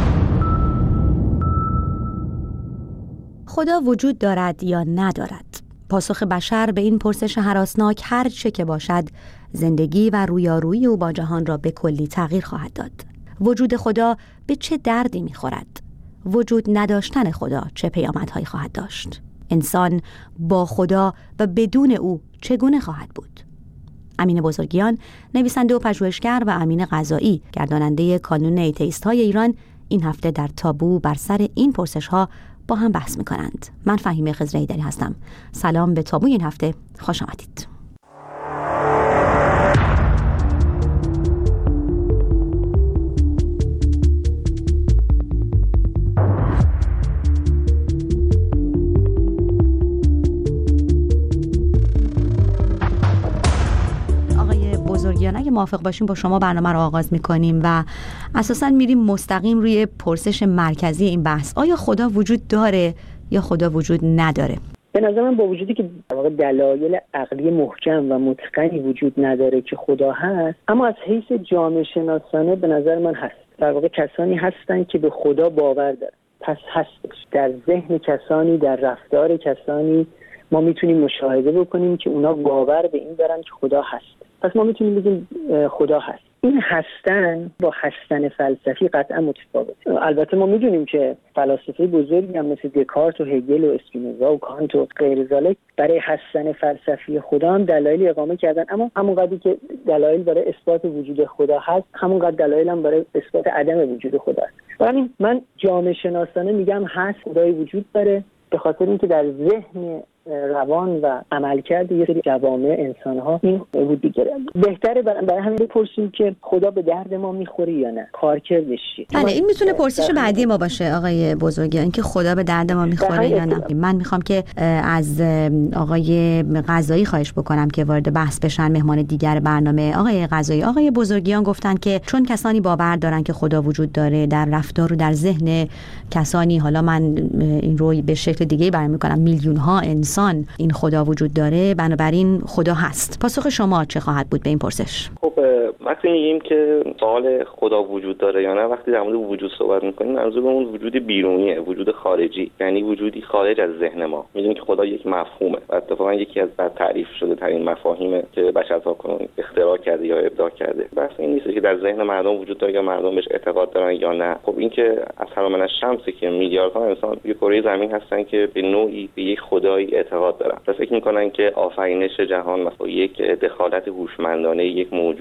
خدا وجود دارد یا ندارد؟ پاسخ بشر به این پرسش هراسناک هر چه که باشد، زندگی و رویارویی او با جهان را به کلی تغییر خواهد داد. وجود خدا به چه دردی می‌خورد؟ وجود نداشتن خدا چه پیامدهایی خواهد داشت؟ انسان با خدا و بدون او چگونه خواهد بود؟ امین بزرگیان، نویسنده و پژوهشگر، و امین قضایی، گرداننده کانون ایتئیست‌های ایران، این هفته در تابو بر سر این پرسش‌ها با هم بحث می‌کنند. من فهیمه خضر حیدری هستم. سلام به تابو این هفته، خوش آمدید. اگه موافق باشیم با شما برنامه رو آغاز میکنیم و اساساً میریم مستقیم روی پرسش مرکزی این بحث. آیا خدا وجود داره یا خدا وجود نداره؟ به نظر من با وجودی که در واقع دلایل عقلی محکم و متقنی وجود نداره که خدا هست، اما از حیث جامعه شناسانه به نظر من هست. در واقع کسانی هستن که به خدا باور دارن، پس هستش. در ذهن کسانی، در رفتار کسانی ما میتونیم مشاهده بکنیم که اونا باور به این دارن که خدا هست. پس ما میتونیم بگیم خدا هست. این هستن با هستن فلسفی قطعا متفاوت. البته ما میدونیم که فلاسفه بزرگی هم مثل دکارت و هگل و اسپینوزا و کانت و غیر ذالک برای هستن فلسفی خدا هم دلایلی اقامه کردن، اما همونقدری که دلایل برای اثبات وجود خدا هست، همونقدر دلایل هم برای اثبات عدم وجود خدا هست. ولی من جامعه شناسانه میگم هست، خدای وجود داره، به خاطر اینکه در ذهن روان و عملکرد یه سری جوامع انسان‌ها این وجود داره. بهتره برای همین بپرسیم که خدا به درد ما میخوره یا نه، کارکردش چیه. بله، این میتونه پرسش بعدی ما باشه آقای بزرگیان، که خدا به درد ما میخوره یا نه. من میخوام که از آقای قضایی خواهش بکنم که وارد بحث بشن، مهمان دیگر برنامه. آقای قضایی، آقای بزرگیان گفتن که چون کسانی باور دارن که خدا وجود داره، در رفتار و در ذهن کسانی، حالا من این رو به شکل دیگه بیان میکنم، میلیون ها انسان این خدا وجود داره، بنابراین خدا هست. پاسخ شما چه خواهد بود به این پرسش؟ خب وقتی میگیم که سوال خدا وجود داره یا نه، وقتی در مورد وجود صحبت میکنیم، منظور اون وجود بیرونیه، وجود خارجی، یعنی وجودی خارج از ذهن ما. میدونیم که خدا یک مفهومه و اتفاقا یکی از بر تعریف شده ترین مفاهیمه که بشر تاکنون اختراع کرده یا ابداع کرده. بحث این نیست که در ذهن مردم وجود داره یا مردم بهش اعتقاد دارن یا نه. خب این که از هرمن الشمس که میلیاردها انسان روی کره زمین هستن که به نوعی به یک خدایی اعتقاد دارن و فکر میکنن که آفرینش جهان مثلا یک دخالت هوشمندانه یک موجودی به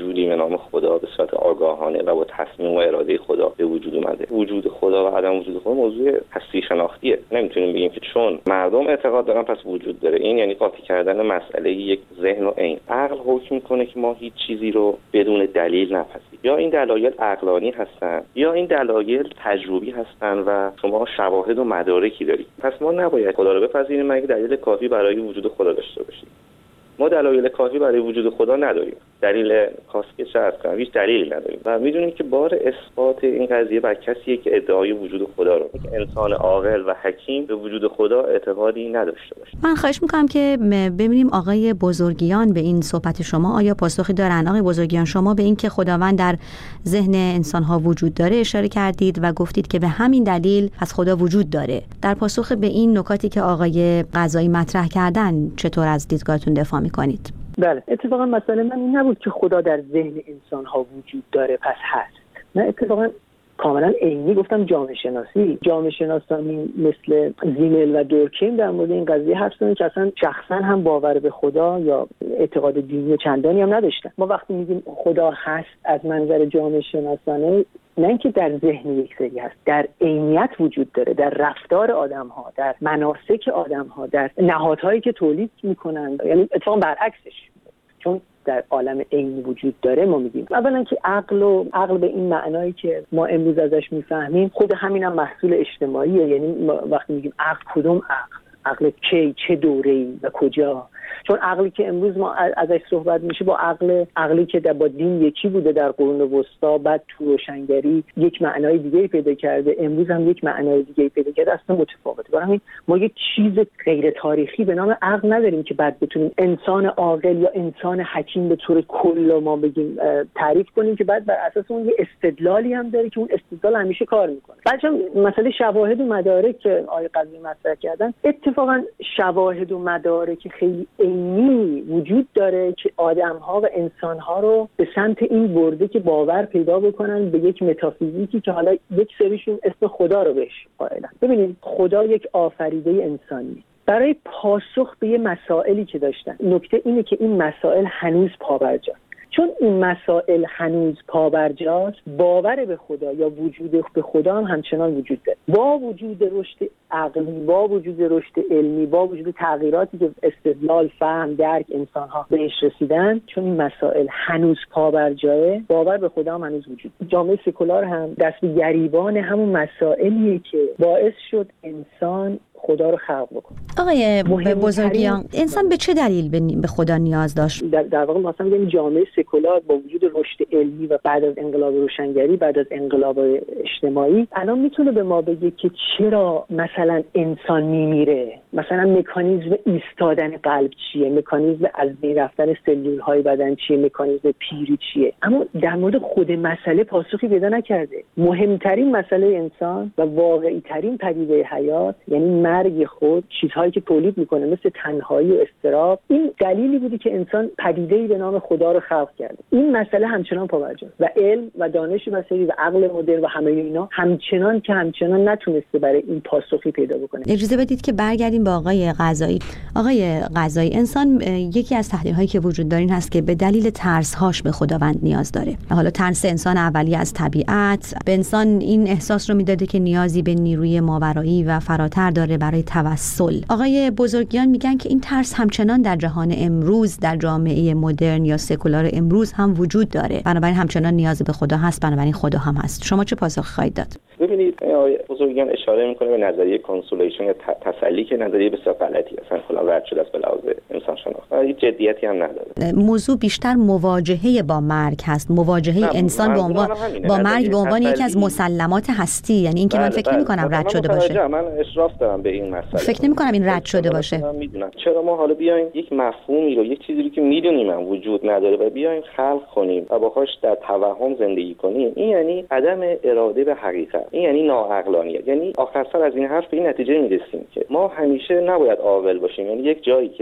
نام خدا به صورت آگاهانه و با تصمیم و اراده خدا به وجود اومده. وجود خدا و عدم وجود خدا موضوع هستی شناختیه. نمیتونیم بگیم که چون مردم اعتقاد دارن پس وجود داره. این یعنی قاطی کردن مسئله یک ذهن و عین. عقل حکم میکنه که ما هیچ چیزی رو بدون دلیل نپذیریم. یا این دلایل عقلانی هستن یا این دلایل تجربی هستن و شما شواهد و مدارکی دارید. پس ما نباید خدا رو بپذیریم مگه دلیل کافی برای وجود خدا داشته باشیم. ما دلایل کافی برای وجود خدا نداریم. دلیل کافی که شرط کنم هیچ دلیلی نداریم و میدونیم که بار اثبات این قضیه بر کسیه که ادعای وجود خدا رو، که انسان عاقل و حکیم به وجود خدا اعتقادی نداشته باشه. من خواهش میکنم که ببینیم آقای بزرگیان به این صحبت شما آیا پاسخی دارن. آقای بزرگیان، شما به این که خداوند در ذهن انسان‌ها وجود داره اشاره کردید و گفتید که به همین دلیل پس خدا وجود داره. در پاسخ به این نکاتی که آقای قضایی مطرح کردن چطور از دیدگاهتون دفاع میکنید؟ بله، اتفاقا مسئله من این نبود که خدا در ذهن انسان ها وجود داره پس هست. نه، اتفاقا کاملا عینی گفتم جامعه شناسی جامعه شناسانی مثل زیمل و دورکیم در مورد این قضیه حرف زدن که اصلا شخصا هم باور به خدا یا اعتقاد دینی چندانی هم نداشتن. ما وقتی میگیم خدا هست از منظر جامعه شناسانه، نه اینکه در ذهن یک سری هست، در عینیت وجود داره، در رفتار آدم ها، در مناسک آدم ها، در نهادهایی که تولید میکنن. یعنی اتفاقا برعکسش، چون در عالم عینی وجود داره ما میگیم اولا که عقل و عقل به این معنایی که ما امروز ازش میفهمیم خود همینم محصول اجتماعیه. یعنی وقتی میگیم عقل، کدوم عقل؟ عقل کی، چه دوره‌ای و کجا؟ چون عقلی که امروز ما ازش صحبت میشه با عقل عقلی که در با دین یکی بوده در قرون وسطا، بعد تو روشنگری یک معنای دیگه پیدا کرده، امروز هم یک معنای دیگه پیدا کرده، اصلا متفاوته. برای همین ما یک چیز غیر تاریخی به نام عقل نداریم که بعد بتونیم انسان عاقل یا انسان حکیم به طور کل ما بگیم تعریف کنیم که بعد بر اساس اون یه استدلالی هم داره که اون استدلال همیشه کار میکنه. بعدش مسئله شواهد و مدارک که آقای قضایی مطرح کردن، اتفاقا شواهد و مدارک خیلی عینی وجود داره که آدم‌ها و انسان‌ها رو به سمت این برده که باور پیدا بکنن به یک متافیزیکی که حالا یک سریشون اسم خدا رو بهش قائلن. ببینید، خدا یک آفریده انسانی برای پاسخ به یه مسائلی که داشتن. نکته اینه که این مسائل هنوز پابرجاست. چون این مسائل هنوز پابرجاست، باور به خدا یا وجود به خدا هم همچنان وجود داره. با وجود رشد عقلی، با وجود رشد علمی، با وجود تغییراتی که استدلال، فهم، درک انسان‌ها بهش رسیدن، چون این مسائل هنوز پابرجاه، باور به خدا هم هنوز وجود داره. جامعه سکولار هم دست به گریبان همون مسائلیه که باعث شد انسان خدا رو خلق بکنه. آقای بزرگیان، انسان به چه دلیل به خدا نیاز داشت؟ در, در واقع مثلا میگیم جامعه سکولار با وجود رشد علمی و بعد از انقلاب روشنگری، بعد از انقلاب اجتماعی، الان میتونه به ما بگه که چرا مثلا انسان میمیره، مثلا مکانیزم ایستادن قلب چیه، مکانیزم از بین رفتن سلول‌های بدن چیه، مکانیزم پیری چیه. اما در مورد خود مسئله پاسخی پیدا نکرده. مهمترین مسئله انسان و واقعی ترین پدیده حیات، یعنی مرگ خود، چیزهایی که تولید میکنه مثل تنهایی و اضطراب، این دلیلی بودی که انسان پدیده‌ای به نام خدا رو خلق کرده. این مسئله همچنان پابرجاست و علم و دانش بشری و عقل مدرن و همه اینا همچنان که همچنان نتونسته برای این پاسخی پیدا بکنه. اجازه بدید که برگردیم به آقای قضایی. آقای قضایی، انسان یکی از تحلیل‌هایی که وجود داره این هست که به دلیل ترس‌هاش به خداوند نیاز داره. حالا ترس انسان اولیه از طبیعت به انسان این احساس رو میداده که نیازی به نیروی ماورایی و فراتر داره برای توسل. آقای بزرگیان میگن که این ترس همچنان در جهان امروز، در جامعه مدرن یا سکولار امروز هم وجود داره، بنابراین همچنان نیاز به خدا هست، بنابراین خدا هم هست. شما چه پاسخ خواهید داد؟ ببینید، آقای بزرگیان اشاره میکنه به نظریه کنسولیشن یا تسلی که نظریه بسیار غلطی اصلا کلا رد شده است به لحاظ انسان شناخت. هیچ جدیتی هم نداره. موضوع بیشتر مواجهه با مرگ هست، مواجهه انسان به عنوان با مرگ به عنوان یکی از مسلمات هستی. یعنی اینکه من فکر نمی‌کنم رد شده باشه. من اشراف دارم به این مسئله. فکر نمی‌کنم این رد شده باشه. من میدونم چرا ما حالا بیایم یک مفهومی رو، یک چیزی رو که میدونیم هم وجود نداره و بیایم خلق کنیم و باهاش در توهم زندگی کنیم، این یعنی عدم اراده به حقیقت، این یعنی ناعقلانیت. یعنی آخر سر از این حرف به این نتیجه میرسیم که ما همیشه نباید عاقل باشیم. یعنی یک جایی که لازم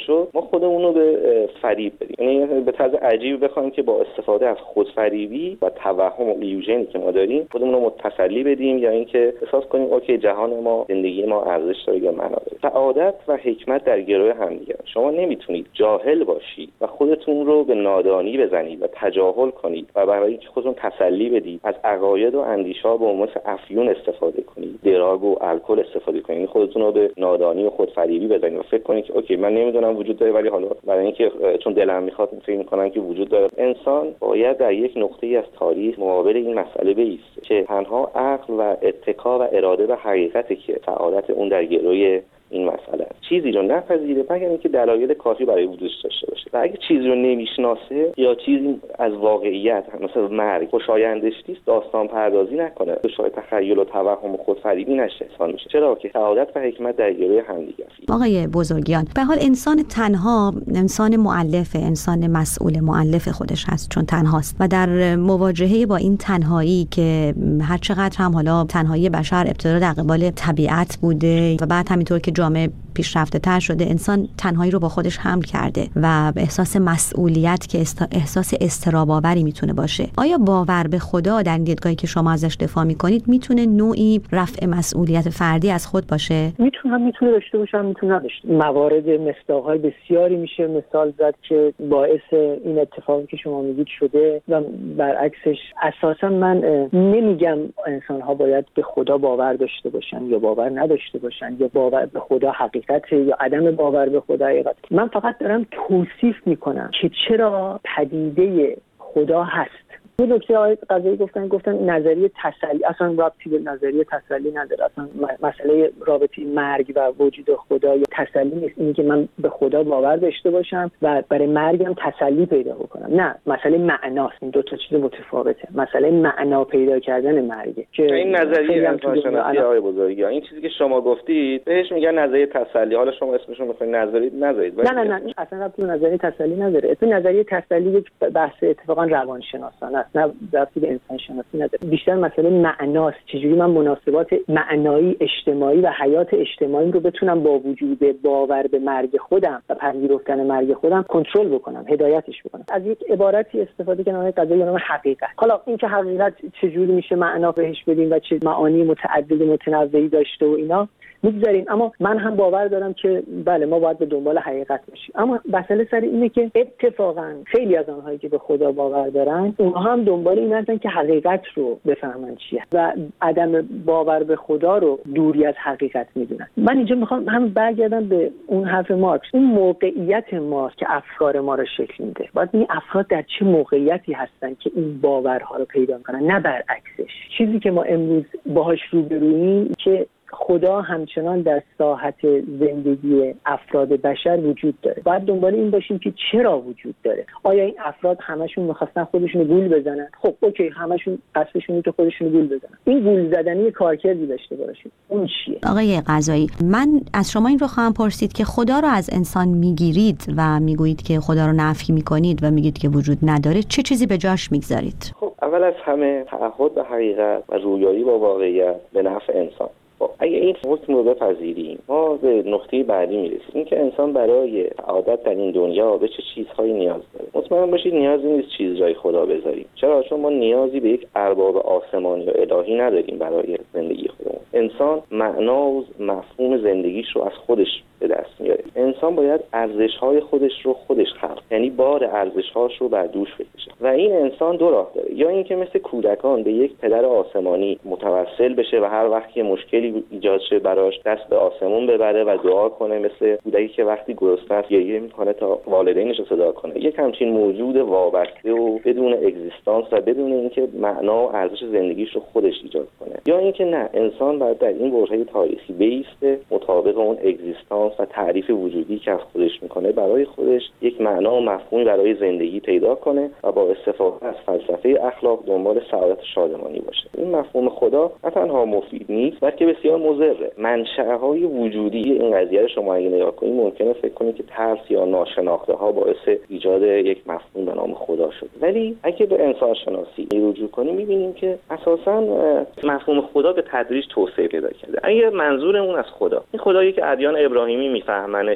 شد ما خودمون رو به فریب بدیم، یعنی به طرز عجیبی بخوایم که با استفاده از خودفریبی و توهم و ایلوژنی که ما داریم خودمون رو تسلی بدیم یا اینکه احساس کنیم اوکی جهان ما، زندگی ما ارزش داره یا معنا داره. سعادت و حکمت در گروه هم دیگه. شما نمیتونید جاهل باشید و خودتون رو به نادانی بزنید و تجاهل کنید و برای اینکه خودتون تسلی بدید از عقاید و اندیشه‌ها به عنوان افیون استفاده کنید، دراگ و الکل استفاده کنید، یعنی خودتون رو به نادانی و خودفریبی بزنید و فکر کنید که اوکی من نمیدونم وجود داره ولی حالا برای اینکه چون دلم میخواد فکر میکنم که وجود داره. انسان باید در یک نقطه‌ای از تاریخ مقابل این مسئله بایسته که تنها عقل و اتکا و اراده و حقیقته که سعادت اون در گروی این مسئله است. چیزی رو نپذیره مگر اینکه دلایل کافی برای وجودش داشته باشه. و اگه چیزی رو نمیشناسه یا چیزی از واقعیت مثلا مرگ خوشایندش نیست داستان پردازی نکنه، شاید تخیل و توهم و خودفریبی نشه انسان میشه. چرا که سعادت و حکمت در گروه هم دیگه است. آقای بزرگیان، به حال انسان تنها انسان مؤلف، انسان مسئول مؤلف خودش هست چون تنهاست و در مواجهه با این تنهایی که هر چقدر هم حالا تنهایی بشر ابتدا در قبال طبیعت بوده و بعد همینطور که جامعه پیشرفته تر شده انسان تنهایی رو با خودش حمل کرده و به احساس مسئولیت که احساس اضطراب‌آوری میتونه باشه. آیا باور به خدا در دیدگاهی که شما ازش دفاع میکنید میتونه نوعی رفع مسئولیت فردی از خود باشه؟ میتونه میتونه داشته باشه، میتونه نداشته. موارد مصداق‌های بسیاری میشه مثال زد که باعث این اتفاقی که شما میگید شده و برعکسش. اساسا من نمیگم انسان‌ها باید به خدا باور داشته باشن یا باور نداشته باشن یا باور به خدا حقیقت یا عدم باور به خدا حقیقت. من فقط دارم توصیف میکنم که چرا پدیده خدا هست. یه نکته آقای قضایی گفتن گفتن نظریه تسلی اصلا ربطی به نظریه تسلی نداره. اصلا مسئله رابطه مرگ و وجود خدا یا تسلی نیست. اینی که من به خدا باور داشته باشم و برای مرگم تسلی پیدا بکنم. نه، مسئله معناست. این دو تا چیز متفاوته. مسئله معنا پیدا کردن مرگه که این نظریه انسانشناسی آقای بزرگی، این چیزی که شما گفتید بهش میگن نظریه تسلی. حالا شما اسمش رو میخواید نظریه نذارید. نه نه نه اصلا ربطی به نظریه تسلی نداره. اسم نظریه تسلی یک بحث اتفاقا روانشناسانه است، نه ربطی به انسان شناسی نداره. بیشتر مسئله معناست. چجوری من مناسبات معنایی اجتماعی و حیات اجتماعی رو بتونم با وجود باور به مرگ خودم و پذیرفتن مرگ خودم کنترل بکنم، هدایتش بکنم. از یک عبارتی استفاده که نام قضایی نام حقیقت. حالا این که حقیقت چجوری میشه معنا بهش بدیم و چه معانی متعدد متنوعی داشته و اینا میگذاریم، اما من هم باور دارم که بله ما باید به دنبال حقیقت باشیم. اما مسئله سر اینه که اتفاقا خیلی از آنهایی که به خدا باور دارن اونها هم دنبال این هستن که حقیقت رو بفهمن چیه و عدم باور به خدا رو دوری از حقیقت میدونن. من اینجا میخوام هم برگردم به اون حرف مارکس، اون موقعیت ما که افکار ما رو شکل میده. باید این افراد در چه موقعیتی هستن که این باورها رو پیدا کنن، نه برعکسش. چیزی که ما امروز باهاش روبرویم که خدا همچنان در ساحت زندگی افراد بشر وجود داره. باید دنبال این باشیم که چرا وجود داره. آیا این افراد همشون می‌خواستن خودشون گول بزنن؟ خب اوکی، همشون قصدشون که خودشون گول بزنن. این گول زدنی کارکردی داشته باشه. اون چیه؟ آقای قضایی، من از شما این رو خواهم پرسید که خدا رو از انسان میگیرید و میگویید که خدا رو نفی میکنید و میگید که وجود نداره، چه چیزی به جاش میگذارید؟ خب اول از همه تعهد به حقیقت و رویایی با واقعیت به نفع انسان. اگه این حکم رو بپذیریم ما به نقطه بعدی میرسیم، این که انسان برای سعادت در این دنیا به چه چیزهایی نیاز داره. مطمئن باشید نیازی نیست چیز جای خدا بذاریم. چرا؟ چون ما نیازی به یک ارباب آسمانی و الهی نداریم برای زندگی خودمون. انسان معنا و مفهوم زندگیش رو از خودش به دست میاره. انسان باید ارزش‌های خودش رو خودش خلق، یعنی بار ارزش‌هاش رو بر دوش بکشه. و این انسان دو راه داره، یا اینکه مثل کودکان به یک پدر آسمانی متوسل بشه و هر وقت که مشکلی ایجاد شه براش دست به آسمون ببره و دعا کنه، مثل کودکی که وقتی گرسنه است گریه میکنه تا والدینش رو صدا کنه. یک همچین موجود وابسته و بدون اگزیستانس و بدون اینکه معنا و ارزش زندگیش رو خودش ایجاد کنه. یا اینکه نه، انسان باید در این برهه تاریخی بیسته مطابق اون اگزیستانس و تعریف وجودی که از خودش میکنه برای خودش یک معنا و مفهومی برای زندگی پیدا کنه و با استفاده از فلسفه اخلاق دنبال سعادت شادمانی باشه. این مفهوم خدا نه تنها مفید نیست بلکه بسیار مضره. منشأهای وجودی این قضیه رو شما اگه نگاه کنید ممکنه فکر کنید که ترس یا ناشناخته ها باعث ایجاد یک مفهوم به نام خدا شد. ولی اگه به انسان شناسی رجوع کنیم میبینیم که اساساً مفهوم خدا به تدریج توسعه پیدا کرده. اگه منظورمون از خدا این خدایی که ادیان ابراهیمی میفهمنش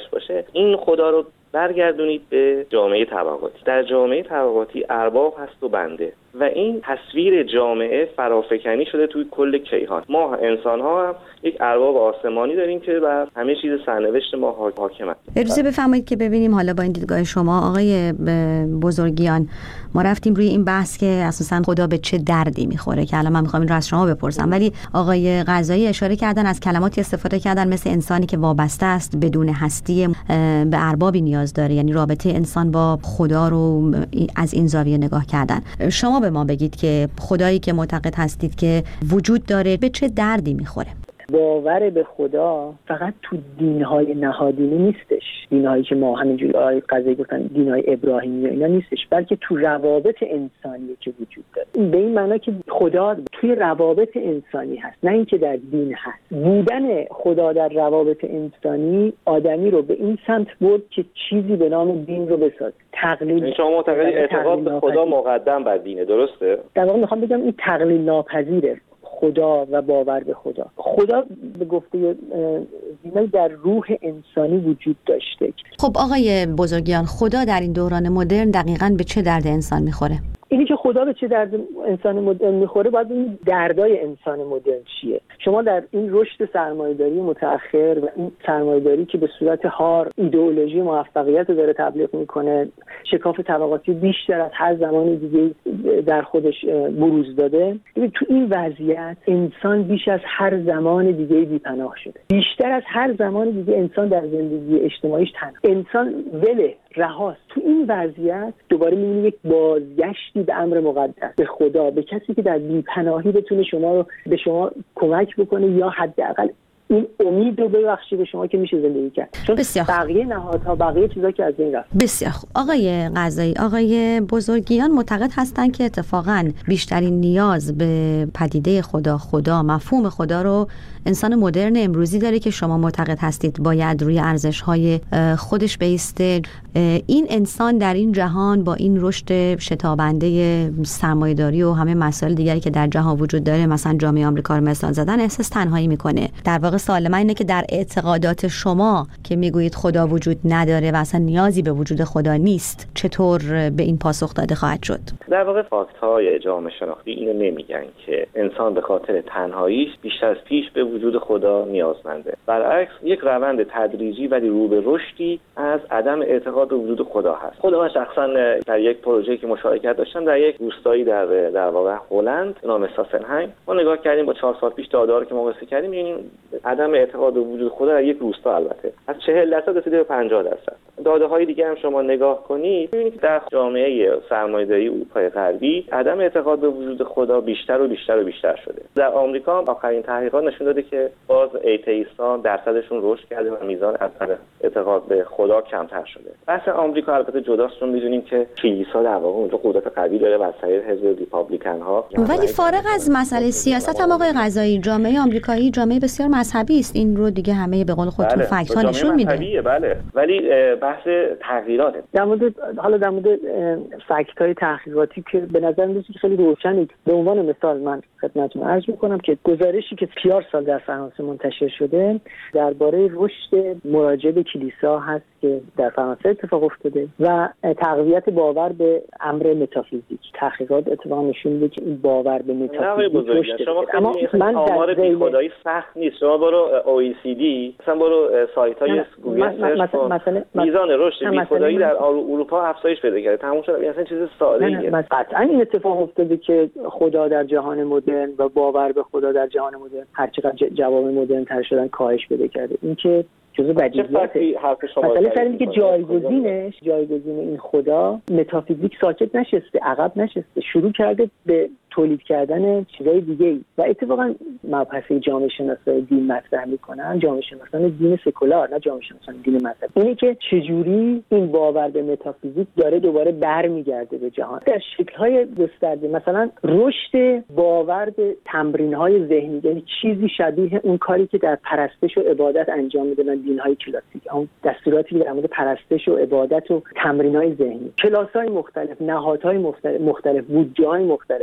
داشت باشه، این خدا رو برگردونید به جامعه طبقاتی. در جامعه طبقاتی ارباب هست و بنده و این تصویر جامعه فرافکنی شده توی کل کیهان. ما انسان ها هم یک ارباب آسمانی داریم که بر همه چیز سرنوشت ما حاکم است. اجازه بفرمایید که ببینیم حالا با این دیدگاه شما آقای بزرگیان، ما رفتیم روی این بحث که اساسا خدا به چه دردی میخوره که الان من میخوام این رو از شما بپرسم، ولی آقای قضایی اشاره کردن، از کلماتی استفاده کردن مثل انسانی که وابسته است بدون هستی به اربابی نیاز داره، یعنی رابطه انسان با خدا رو از این زاویه نگاه کردن. شما به ما بگید که خدایی که معتقد هستید که وجود داره به چه دردی میخوره؟ باور به خدا فقط تو دین‌های نهادینه نیستش، دین‌هایی که ما همینجوری آیه قضایی گفتن دین‌های ابراهیمی و اینا نیستش، بلکه تو روابط انسانی که وجود داره. به این معنی که خدا توی روابط انسانی هست، نه اینکه در دین هست. بودن خدا در روابط انسانی آدمی رو به این سمت برد که چیزی به نام دین رو بسازه. تقلیل شما معتقدی اعتقاد به خدا مقدم بر دینه، درسته؟ در واقع میخوام بگم این تقلیل ناپذیره، خدا و باور به خدا. خدا به گفته زینای در روح انسانی وجود داشته. خب آقای بزرگیان، خدا در این دوران مدرن دقیقاً به چه درد انسان میخوره؟ اینی که خدا به چه درد انسان مدرن میخوره باید این دردای انسان مدرن چیه. شما در این رشد سرمایه‌داری متأخر و این سرمایه‌داری که به صورت هار ایدئولوژی موفقیت داره تبلیغ میکنه، شکاف طبقاتی بیشتر از هر زمان دیگه در خودش بروز داده، تو این وضعیت انسان بیش از هر زمان دیگه بی‌پناه شده. بیشتر از هر زمان دیگه انسان در زندگی اجتماعیش تنها، انسان وله رهاست. تو این وضعیت دوباره می‌بینی یک بازگشتی به امر مقدس، به خدا، به کسی که در بی‌پناهی بتونه شما رو به شما کمک بکنه یا حداقل این امید رو ببخشی به شما که میشه زندگی کرد. چون بقیه نهادها، بقیه چیزا که از این رفت. بسیار خوب. آقای قضایی، آقای بزرگیان معتقد هستند که اتفاقاً بیشترین نیاز به پدیده خدا، خدا، مفهوم خدا رو انسان مدرن امروزی داره که شما معتقد هستید باید روی ارزش‌های خودش بایسته. این انسان در این جهان با این رشد شتابنده سرمایه‌داری و همه مسائل دیگری که در جهان وجود داره، مثلا جامعه آمریکا رو مثال زدن، احساس تنهایی میکنه. در واقع سوال من اینه که در اعتقادات شما که میگویید خدا وجود نداره و اصلا نیازی به وجود خدا نیست، چطور به این پاسخ داده خواهد شد؟ در واقع فاکت‌های جامعه شناختی اینو نمیگن که انسان به خاطر تنهاییش بیشتر از پیش به وجود خدا نیازمنده. برعکس یک روند تدریجی ولی رو به رشدی از عدم اعتقاد به وجود خدا هست. خود من شخصا در یک پروژه‌ای که مشارکت داشتم در یک روستایی در در واقع هلند نام ساسنهایم، ما نگاه کردیم با چهار سال پیش داده رو که مقایسه کردیم، می‌بینیم عدم اعتقاد به وجود خدا در یک روستا البته از چهل درصد رسیده به پنجاه درصد. داده‌های دیگه هم شما نگاه کنید می‌بینید در جامعه سرمایه‌داری اروپای غربی عدم اعتقاد به وجود خدا بیشتر و بیشتر و بیشتر شده. در آمریکا آخرین تحقیقات نشون داده که باز ایتئیست‌ها درصدشون رشد کرده و میزان اعتقاد به خدا کمتر شده. بحث آمریکا البته جداست، چون می‌دونیم که کلیسا در واقع اونجا قدرت قوی داره و سایر حزب ریپابلیکن‌ها. ولی فارغ از مسئله سیاست هم آقای قضایی، جامعه آمریکایی جامعه بسیار مذهبی است. این رو دیگه همه به قول خودتون بله. فکت‌ها نشون میده. بله. ولی بحث تغییراته. در مورد حالا در مورد فکت‌های تحقیقاتی که به نظر میاد که خیلی روشنه، به عنوان مثال من خدمتتون عرض می‌کنم که گزارشی که پیار سال در فرانسه منتشر شده درباره رشد مراجعه به کلیسا هست که در فرانسه اتفاق افتاده و تقویت باور به امر متافیزیک. تحقیقات اتفاقا نشون میده که این باور به متافیزیک رشد شما اما من آمار بیخدایی سخت نیست. شما برو او ای سی دی مثلا برو سایت‌های گوگل سرچ کن، میزان رشد بیخدایی در اروپا افزایش پیدا کرده. تموم شد. این اصلا چیز ساده‌ایه. قطعا این اتفاق افتاده که خدا در جهان مدرن و باور به خدا در جهان مدرن هر چقدر جواب مدرن تر شدن کاهش پیدا کرده. این که جزء بدیهیاته. مثلا سر اینکه جایگزینش جایگزین این خدا متافیزیک ساکت نشسته، عقب نشسته، شروع کرده به تولید کردن چیزای دیگه‌ای و اتفاقا مبحث جامعه شناسای دین مطرح می‌کنن، جامعه شناسان دین سکولار، نه جامعه شناسان دین مذهبی. اینه که چجوری این باور به متافیزیک داره دوباره برمیگرده به جهان در شکل‌های گسترده. مثلا رشد باور به تمرین‌های ذهنی، یعنی چیزی شبیه اون کاری که در پرستش و عبادت انجام میدن دین‌های کلاسیک، اون دستوراتی که در مورد پرستش و عبادت و تمرین‌های ذهنی، کلاس‌های مختلف، نهادهای مختلف، مختلف بودجه‌های مختلف و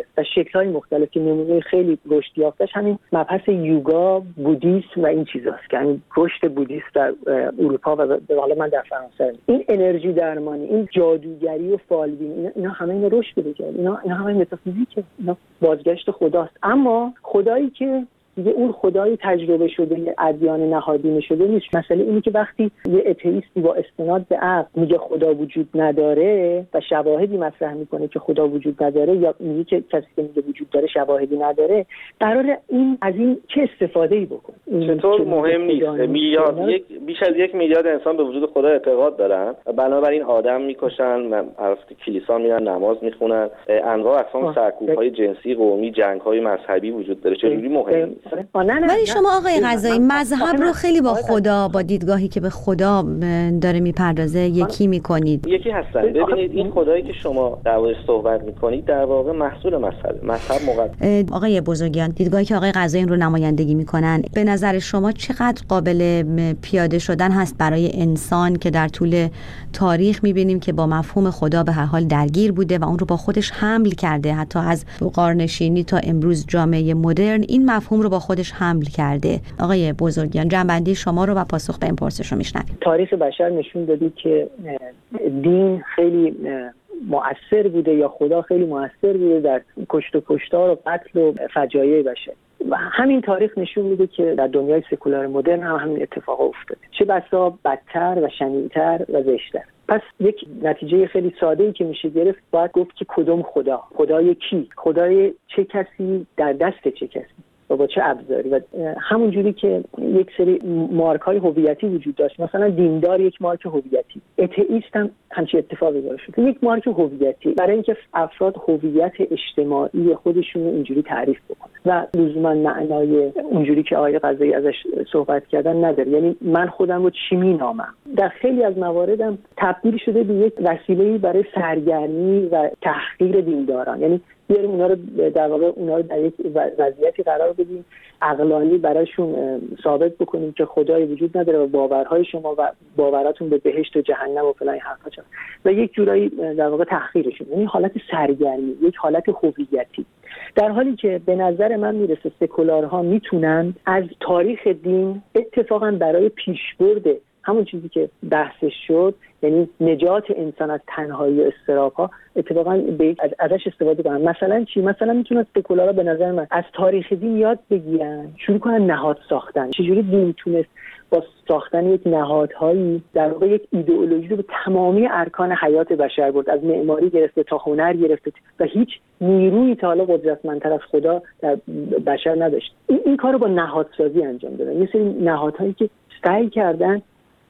شکل‌های مختلف که نمونه خیلی رشد یافته‌اش همین مبحث یوگا، بودیسم و این چیزاست که همین رشد بودیسم در اروپا و حالا من در فرانسه، این انرژی درمانی، این جادوگری و فالبین، اینا, اینا همه این رشد پیدا کرد، اینا اینا همه متافیزیکه، اینا بازگشت خداست. اما خدایی که دیگه اون خدای تجربه شده ادیان نهادینه شده نیست. مسئله اینه که وقتی یه اتئیستی با استناد به عقل میگه خدا وجود نداره و شواهدی مطرح میکنه که خدا وجود نداره، یا میگه که کسی که میگه وجود داره شواهدی نداره، قراره این از این چه استفاده‌ای بکنه؟ چطور مهم نیست؟ میلیارد یک بیش از یک میلیارد انسان به وجود خدا اعتقاد دارن و بنابراین آدم میکشن، عرفت کلیسا میرن نماز میخونن، انواع اقسام سرکوب‌های جنسی قومی، جنگ‌های مذهبی وجود داره. چجوری مهم؟ ولی شما آقای قضایی مذهب رو خیلی با خدا، با دیدگاهی که به خدا داره میپردازه یکی میکنید. یکی هستن. ببینید این خدایی که شما در موردش صحبت میکنید در واقع محصول مذهب مذهب مقدس. آقای بزرگیان، دیدگاهی که آقای قضایی رو نمایندگی میکنن، به نظر شما چقدر قابل پیاده شدن هست برای انسان که در طول تاریخ میبینیم که با مفهوم خدا به هر حال درگیر بوده و اون رو با خودش حمل کرده، حتی از غارنشینی تا امروز جامعه مدرن این مفهوم رو با خودش حمل کرده. آقای بزرگیان، جنبندی شما رو و پاسخ به این پرسش رو میشنویم. تاریخ بشر نشون دادی که دین خیلی مؤثر بوده یا خدا خیلی مؤثر بوده در کشت و کشتار و قتل و فجایع بشر و همین تاریخ نشون میده که در دنیای سکولار مدرن هم همین اتفاق افتاده، چه بسا بدتر و شنیع‌تر و زشت‌تر. پس یک نتیجه خیلی ساده‌ای که میشه گرفت، باید گفت که کدوم خدا، خدای کی، خدای چه کسی، در دست چه کسی و با چه ابزاری. و همون جوری که یک سری مارک‌های هویتی وجود داشت، مثلا دیندار یک مارک هویتی، اتئیست هم همچین اتفاقی داره شد، یک مارک هویتی، برای اینکه افراد هویت اجتماعی خودشون رو اینجوری تعریف بکنن و لزوما معنای اونجوری که آقای قضایی ازش صحبت کردن نداره. یعنی من خودم رو چی می‌نامم، در خیلی از مواردم تبدیل شده به یک وسیله‌ای برای سرگرمی و تحقیر دینداران. یعنی بیاریم اونا رو در واقع اونا رو در یک وضعیتی قرار بدیم عقلانی برایشون ثابت بکنیم که خدایی وجود نداره و باورهای شما و باوراتون به بهشت و جهنم و فلان حرفا چه و یک جورایی در واقع تحقیرشون، یعنی حالت سرگرمی، یک حالت هویتی. در حالی که به نظر من میرسه سکولارها میتونن از تاریخ دین اتفاقا برای پیشبرد همون چیزی که بحثش شد، یعنی نجات انسان از تنهایی و اضطراب‌ها، اتفاقا به ازش استفاده کنن. مثلا چی؟ مثلا میتونن سکولارها به نظر من از تاریخ دین یاد بگیرن، شروع کنن نهاد ساختن. چجوری دین تونست با ساختن یک نهادهایی در واقع یک ایدئولوژی رو به تمامی ارکان حیات بشر برد، از معماری گرفته تا هنر گرفته و هیچ نیرویی تا حالا قدرتمندتر از خدا در بشر نداشت. این, این کارو با نهادسازی انجام دادن. یه سری نهادهایی که سعی کردن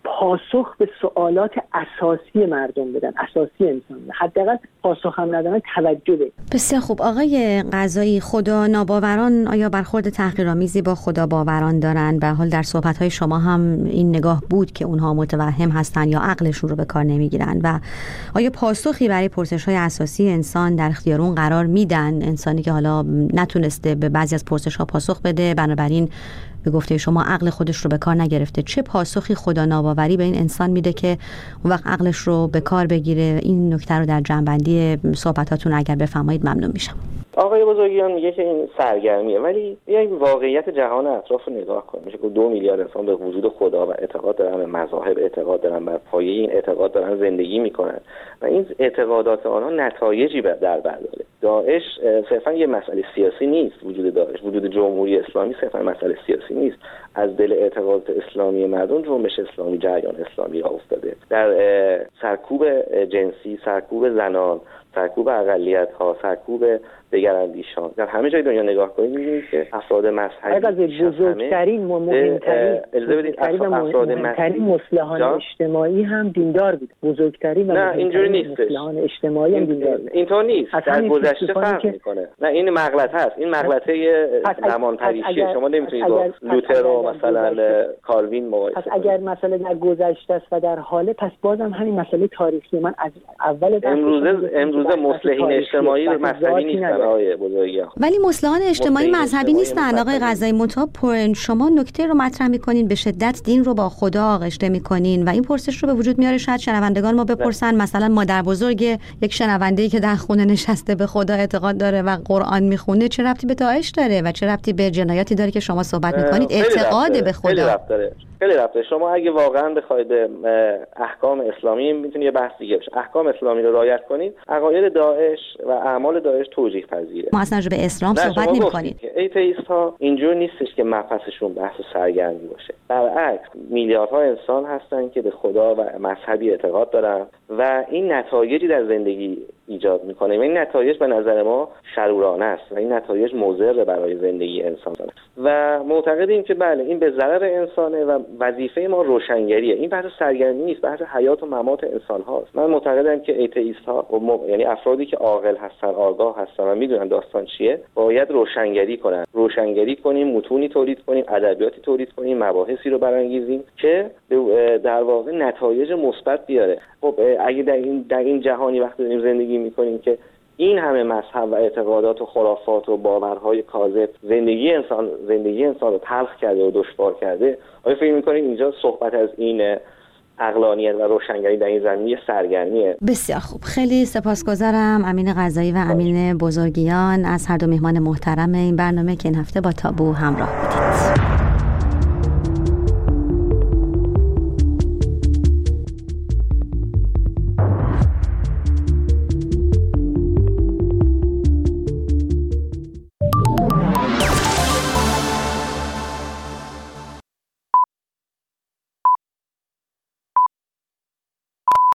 پاسخ به سوالات اساسی مردم بدن، اساسی انسان، حداقل پاسخ هم ندادن توجه به. بسیار خوب. آقای قضایی، خدا ناباوران آیا برخورد تحقیرآمیزی با خدا باوران دارن؟ به حال در صحبت‌های شما هم این نگاه بود که اونها متوهم هستن یا عقلشون رو به کار نمیگیرن و آیا پاسخی برای پرسش‌های اساسی انسان در اختیار اون قرار میدن؟ انسانی که حالا نتونسته به بعضی از پرسش‌ها پاسخ بده، بنابراین به گفته شما عقل خودش رو به کار نگرفته، چه پاسخی خدا ناباوری به این انسان میده که اون وقت عقلش رو به کار بگیره؟ این نکته رو در جنبندی صحبتاتون اگر بفرمایید ممنون میشم. آقای بزرگیان میگه که این سرگرمیه، ولی بیایم واقعیت جهان اطراف رو نگاه کنیم. میشه که دو میلیارد انسان به وجود خدا و اعتقاد دارن، به مذاهب اعتقاد دارن، بر پایه این اعتقاد دارن زندگی میکنن و این اعتقادات آنها نتایجی در بر داره. داعش صرفا یه مسئله سیاسی نیست. وجود داعش، وجود جمهوری اسلامی صرفا مسئله سیاسی نیست. از دل اعتقادات اسلامی مردم جنبش اسلامی، جریان اسلامی را افتاده. در سرکوب جنسی، سرکوب زنان، سرکوب اقلیت‌ها، سرکوب دگراندیشان، در همه جای دنیا نگاه کنید می‌بینید که افراد مذهبی بزرگترین و مهمترین افراد مذهبی مصلحان اجتماعی هم دیندار بود. بزرگترین و نه اینجوری نیست. مصلحان اجتماعی هم دیندار بود. اینطور نیست. در گذشته فرق می‌کنه. نه این مغلطه است. این مغلطه زمان پریشی. شما نمی‌تونید با لوتر و مثلا کالوین مقایسه پس اگر مسئله در گذشته است و در حاله، پس بازم همین مسئله تاریخی من از اول امروزه امروز امروزه مصلحین اجتماعی مذهبی نیستن آقای بزرگیان. ولی مصلحان اجتماعی مذهبی نیستن آقای غزایی. منتها شما نکته رو مطرح می‌کنین به شدت دین رو با خدا آغشته می‌کنین و این پرسش رو به وجود میاره. شاید شنوندگان ما بپرسن مثلا مادر بزرگ یک شنونده‌ای که در خونه نشسته به خدا اعتقاد داره و قرآن میخونه چه ربطی به داعش داره و چه ربطی به جنایاتی داره که شما صحبت می‌کنید؟ اعتقاد به خدا خیلی ربط داره. خیلی ربطه. شما اگه واقعا بخواید احکام اسلامی، میتونه یه بحث دیگه بشه، احکام اسلامی رو رعایت کنید، عقاید داعش و اعمال داعش توجیه پذیره. ما اصلا به اسلام صحبت نمی‌کنیم. ایتئیست ها اینجور نیستش که مبحثشون بحث سرگرمی باشه. برعکس میلیاردها انسان هستن که به خدا و مذهبی اعتقاد دارن و این نتایجی در زندگی ایجاد میکنه و این نتایج به نظر ما شرورانه است و این نتایج مضر برای زندگی انسان است و معتقدیم که بله این به ضرر انسانه و وظیفه ما روشنگریه. این بحث سرگرمی نیست، بحث حیات و ممات انسان هاست. من معتقدم که ایتئیست ها یعنی افرادی که عاقل هستن، آگاه هستن و میدونن داستان چیه، باید روشنگری کنن. روشنگری کنیم، متونی تولید کنیم، ادبیاتی تولید کنیم، مباحثی رو برانگیزیم که در واقع نتایج مثبت بیاره. خب اگه در این در این جهانی وقتی داریم زندگی میکنیم که این همه مذهب و اعتقادات و خرافات و باورهای کاذب زندگی انسان زندگی انسان رو تلخ کرده و دشوار کرده، آیا فکر میکنید اینجا صحبت از این عقلانیت و روشنگری در این زمینه سرگرمیه؟ بسیار خوب، خیلی سپاسگزارم امین غزایی و امین بزرگیان از هر دو مهمان محترم این برنامه که این هفته با تابو همراه بودید.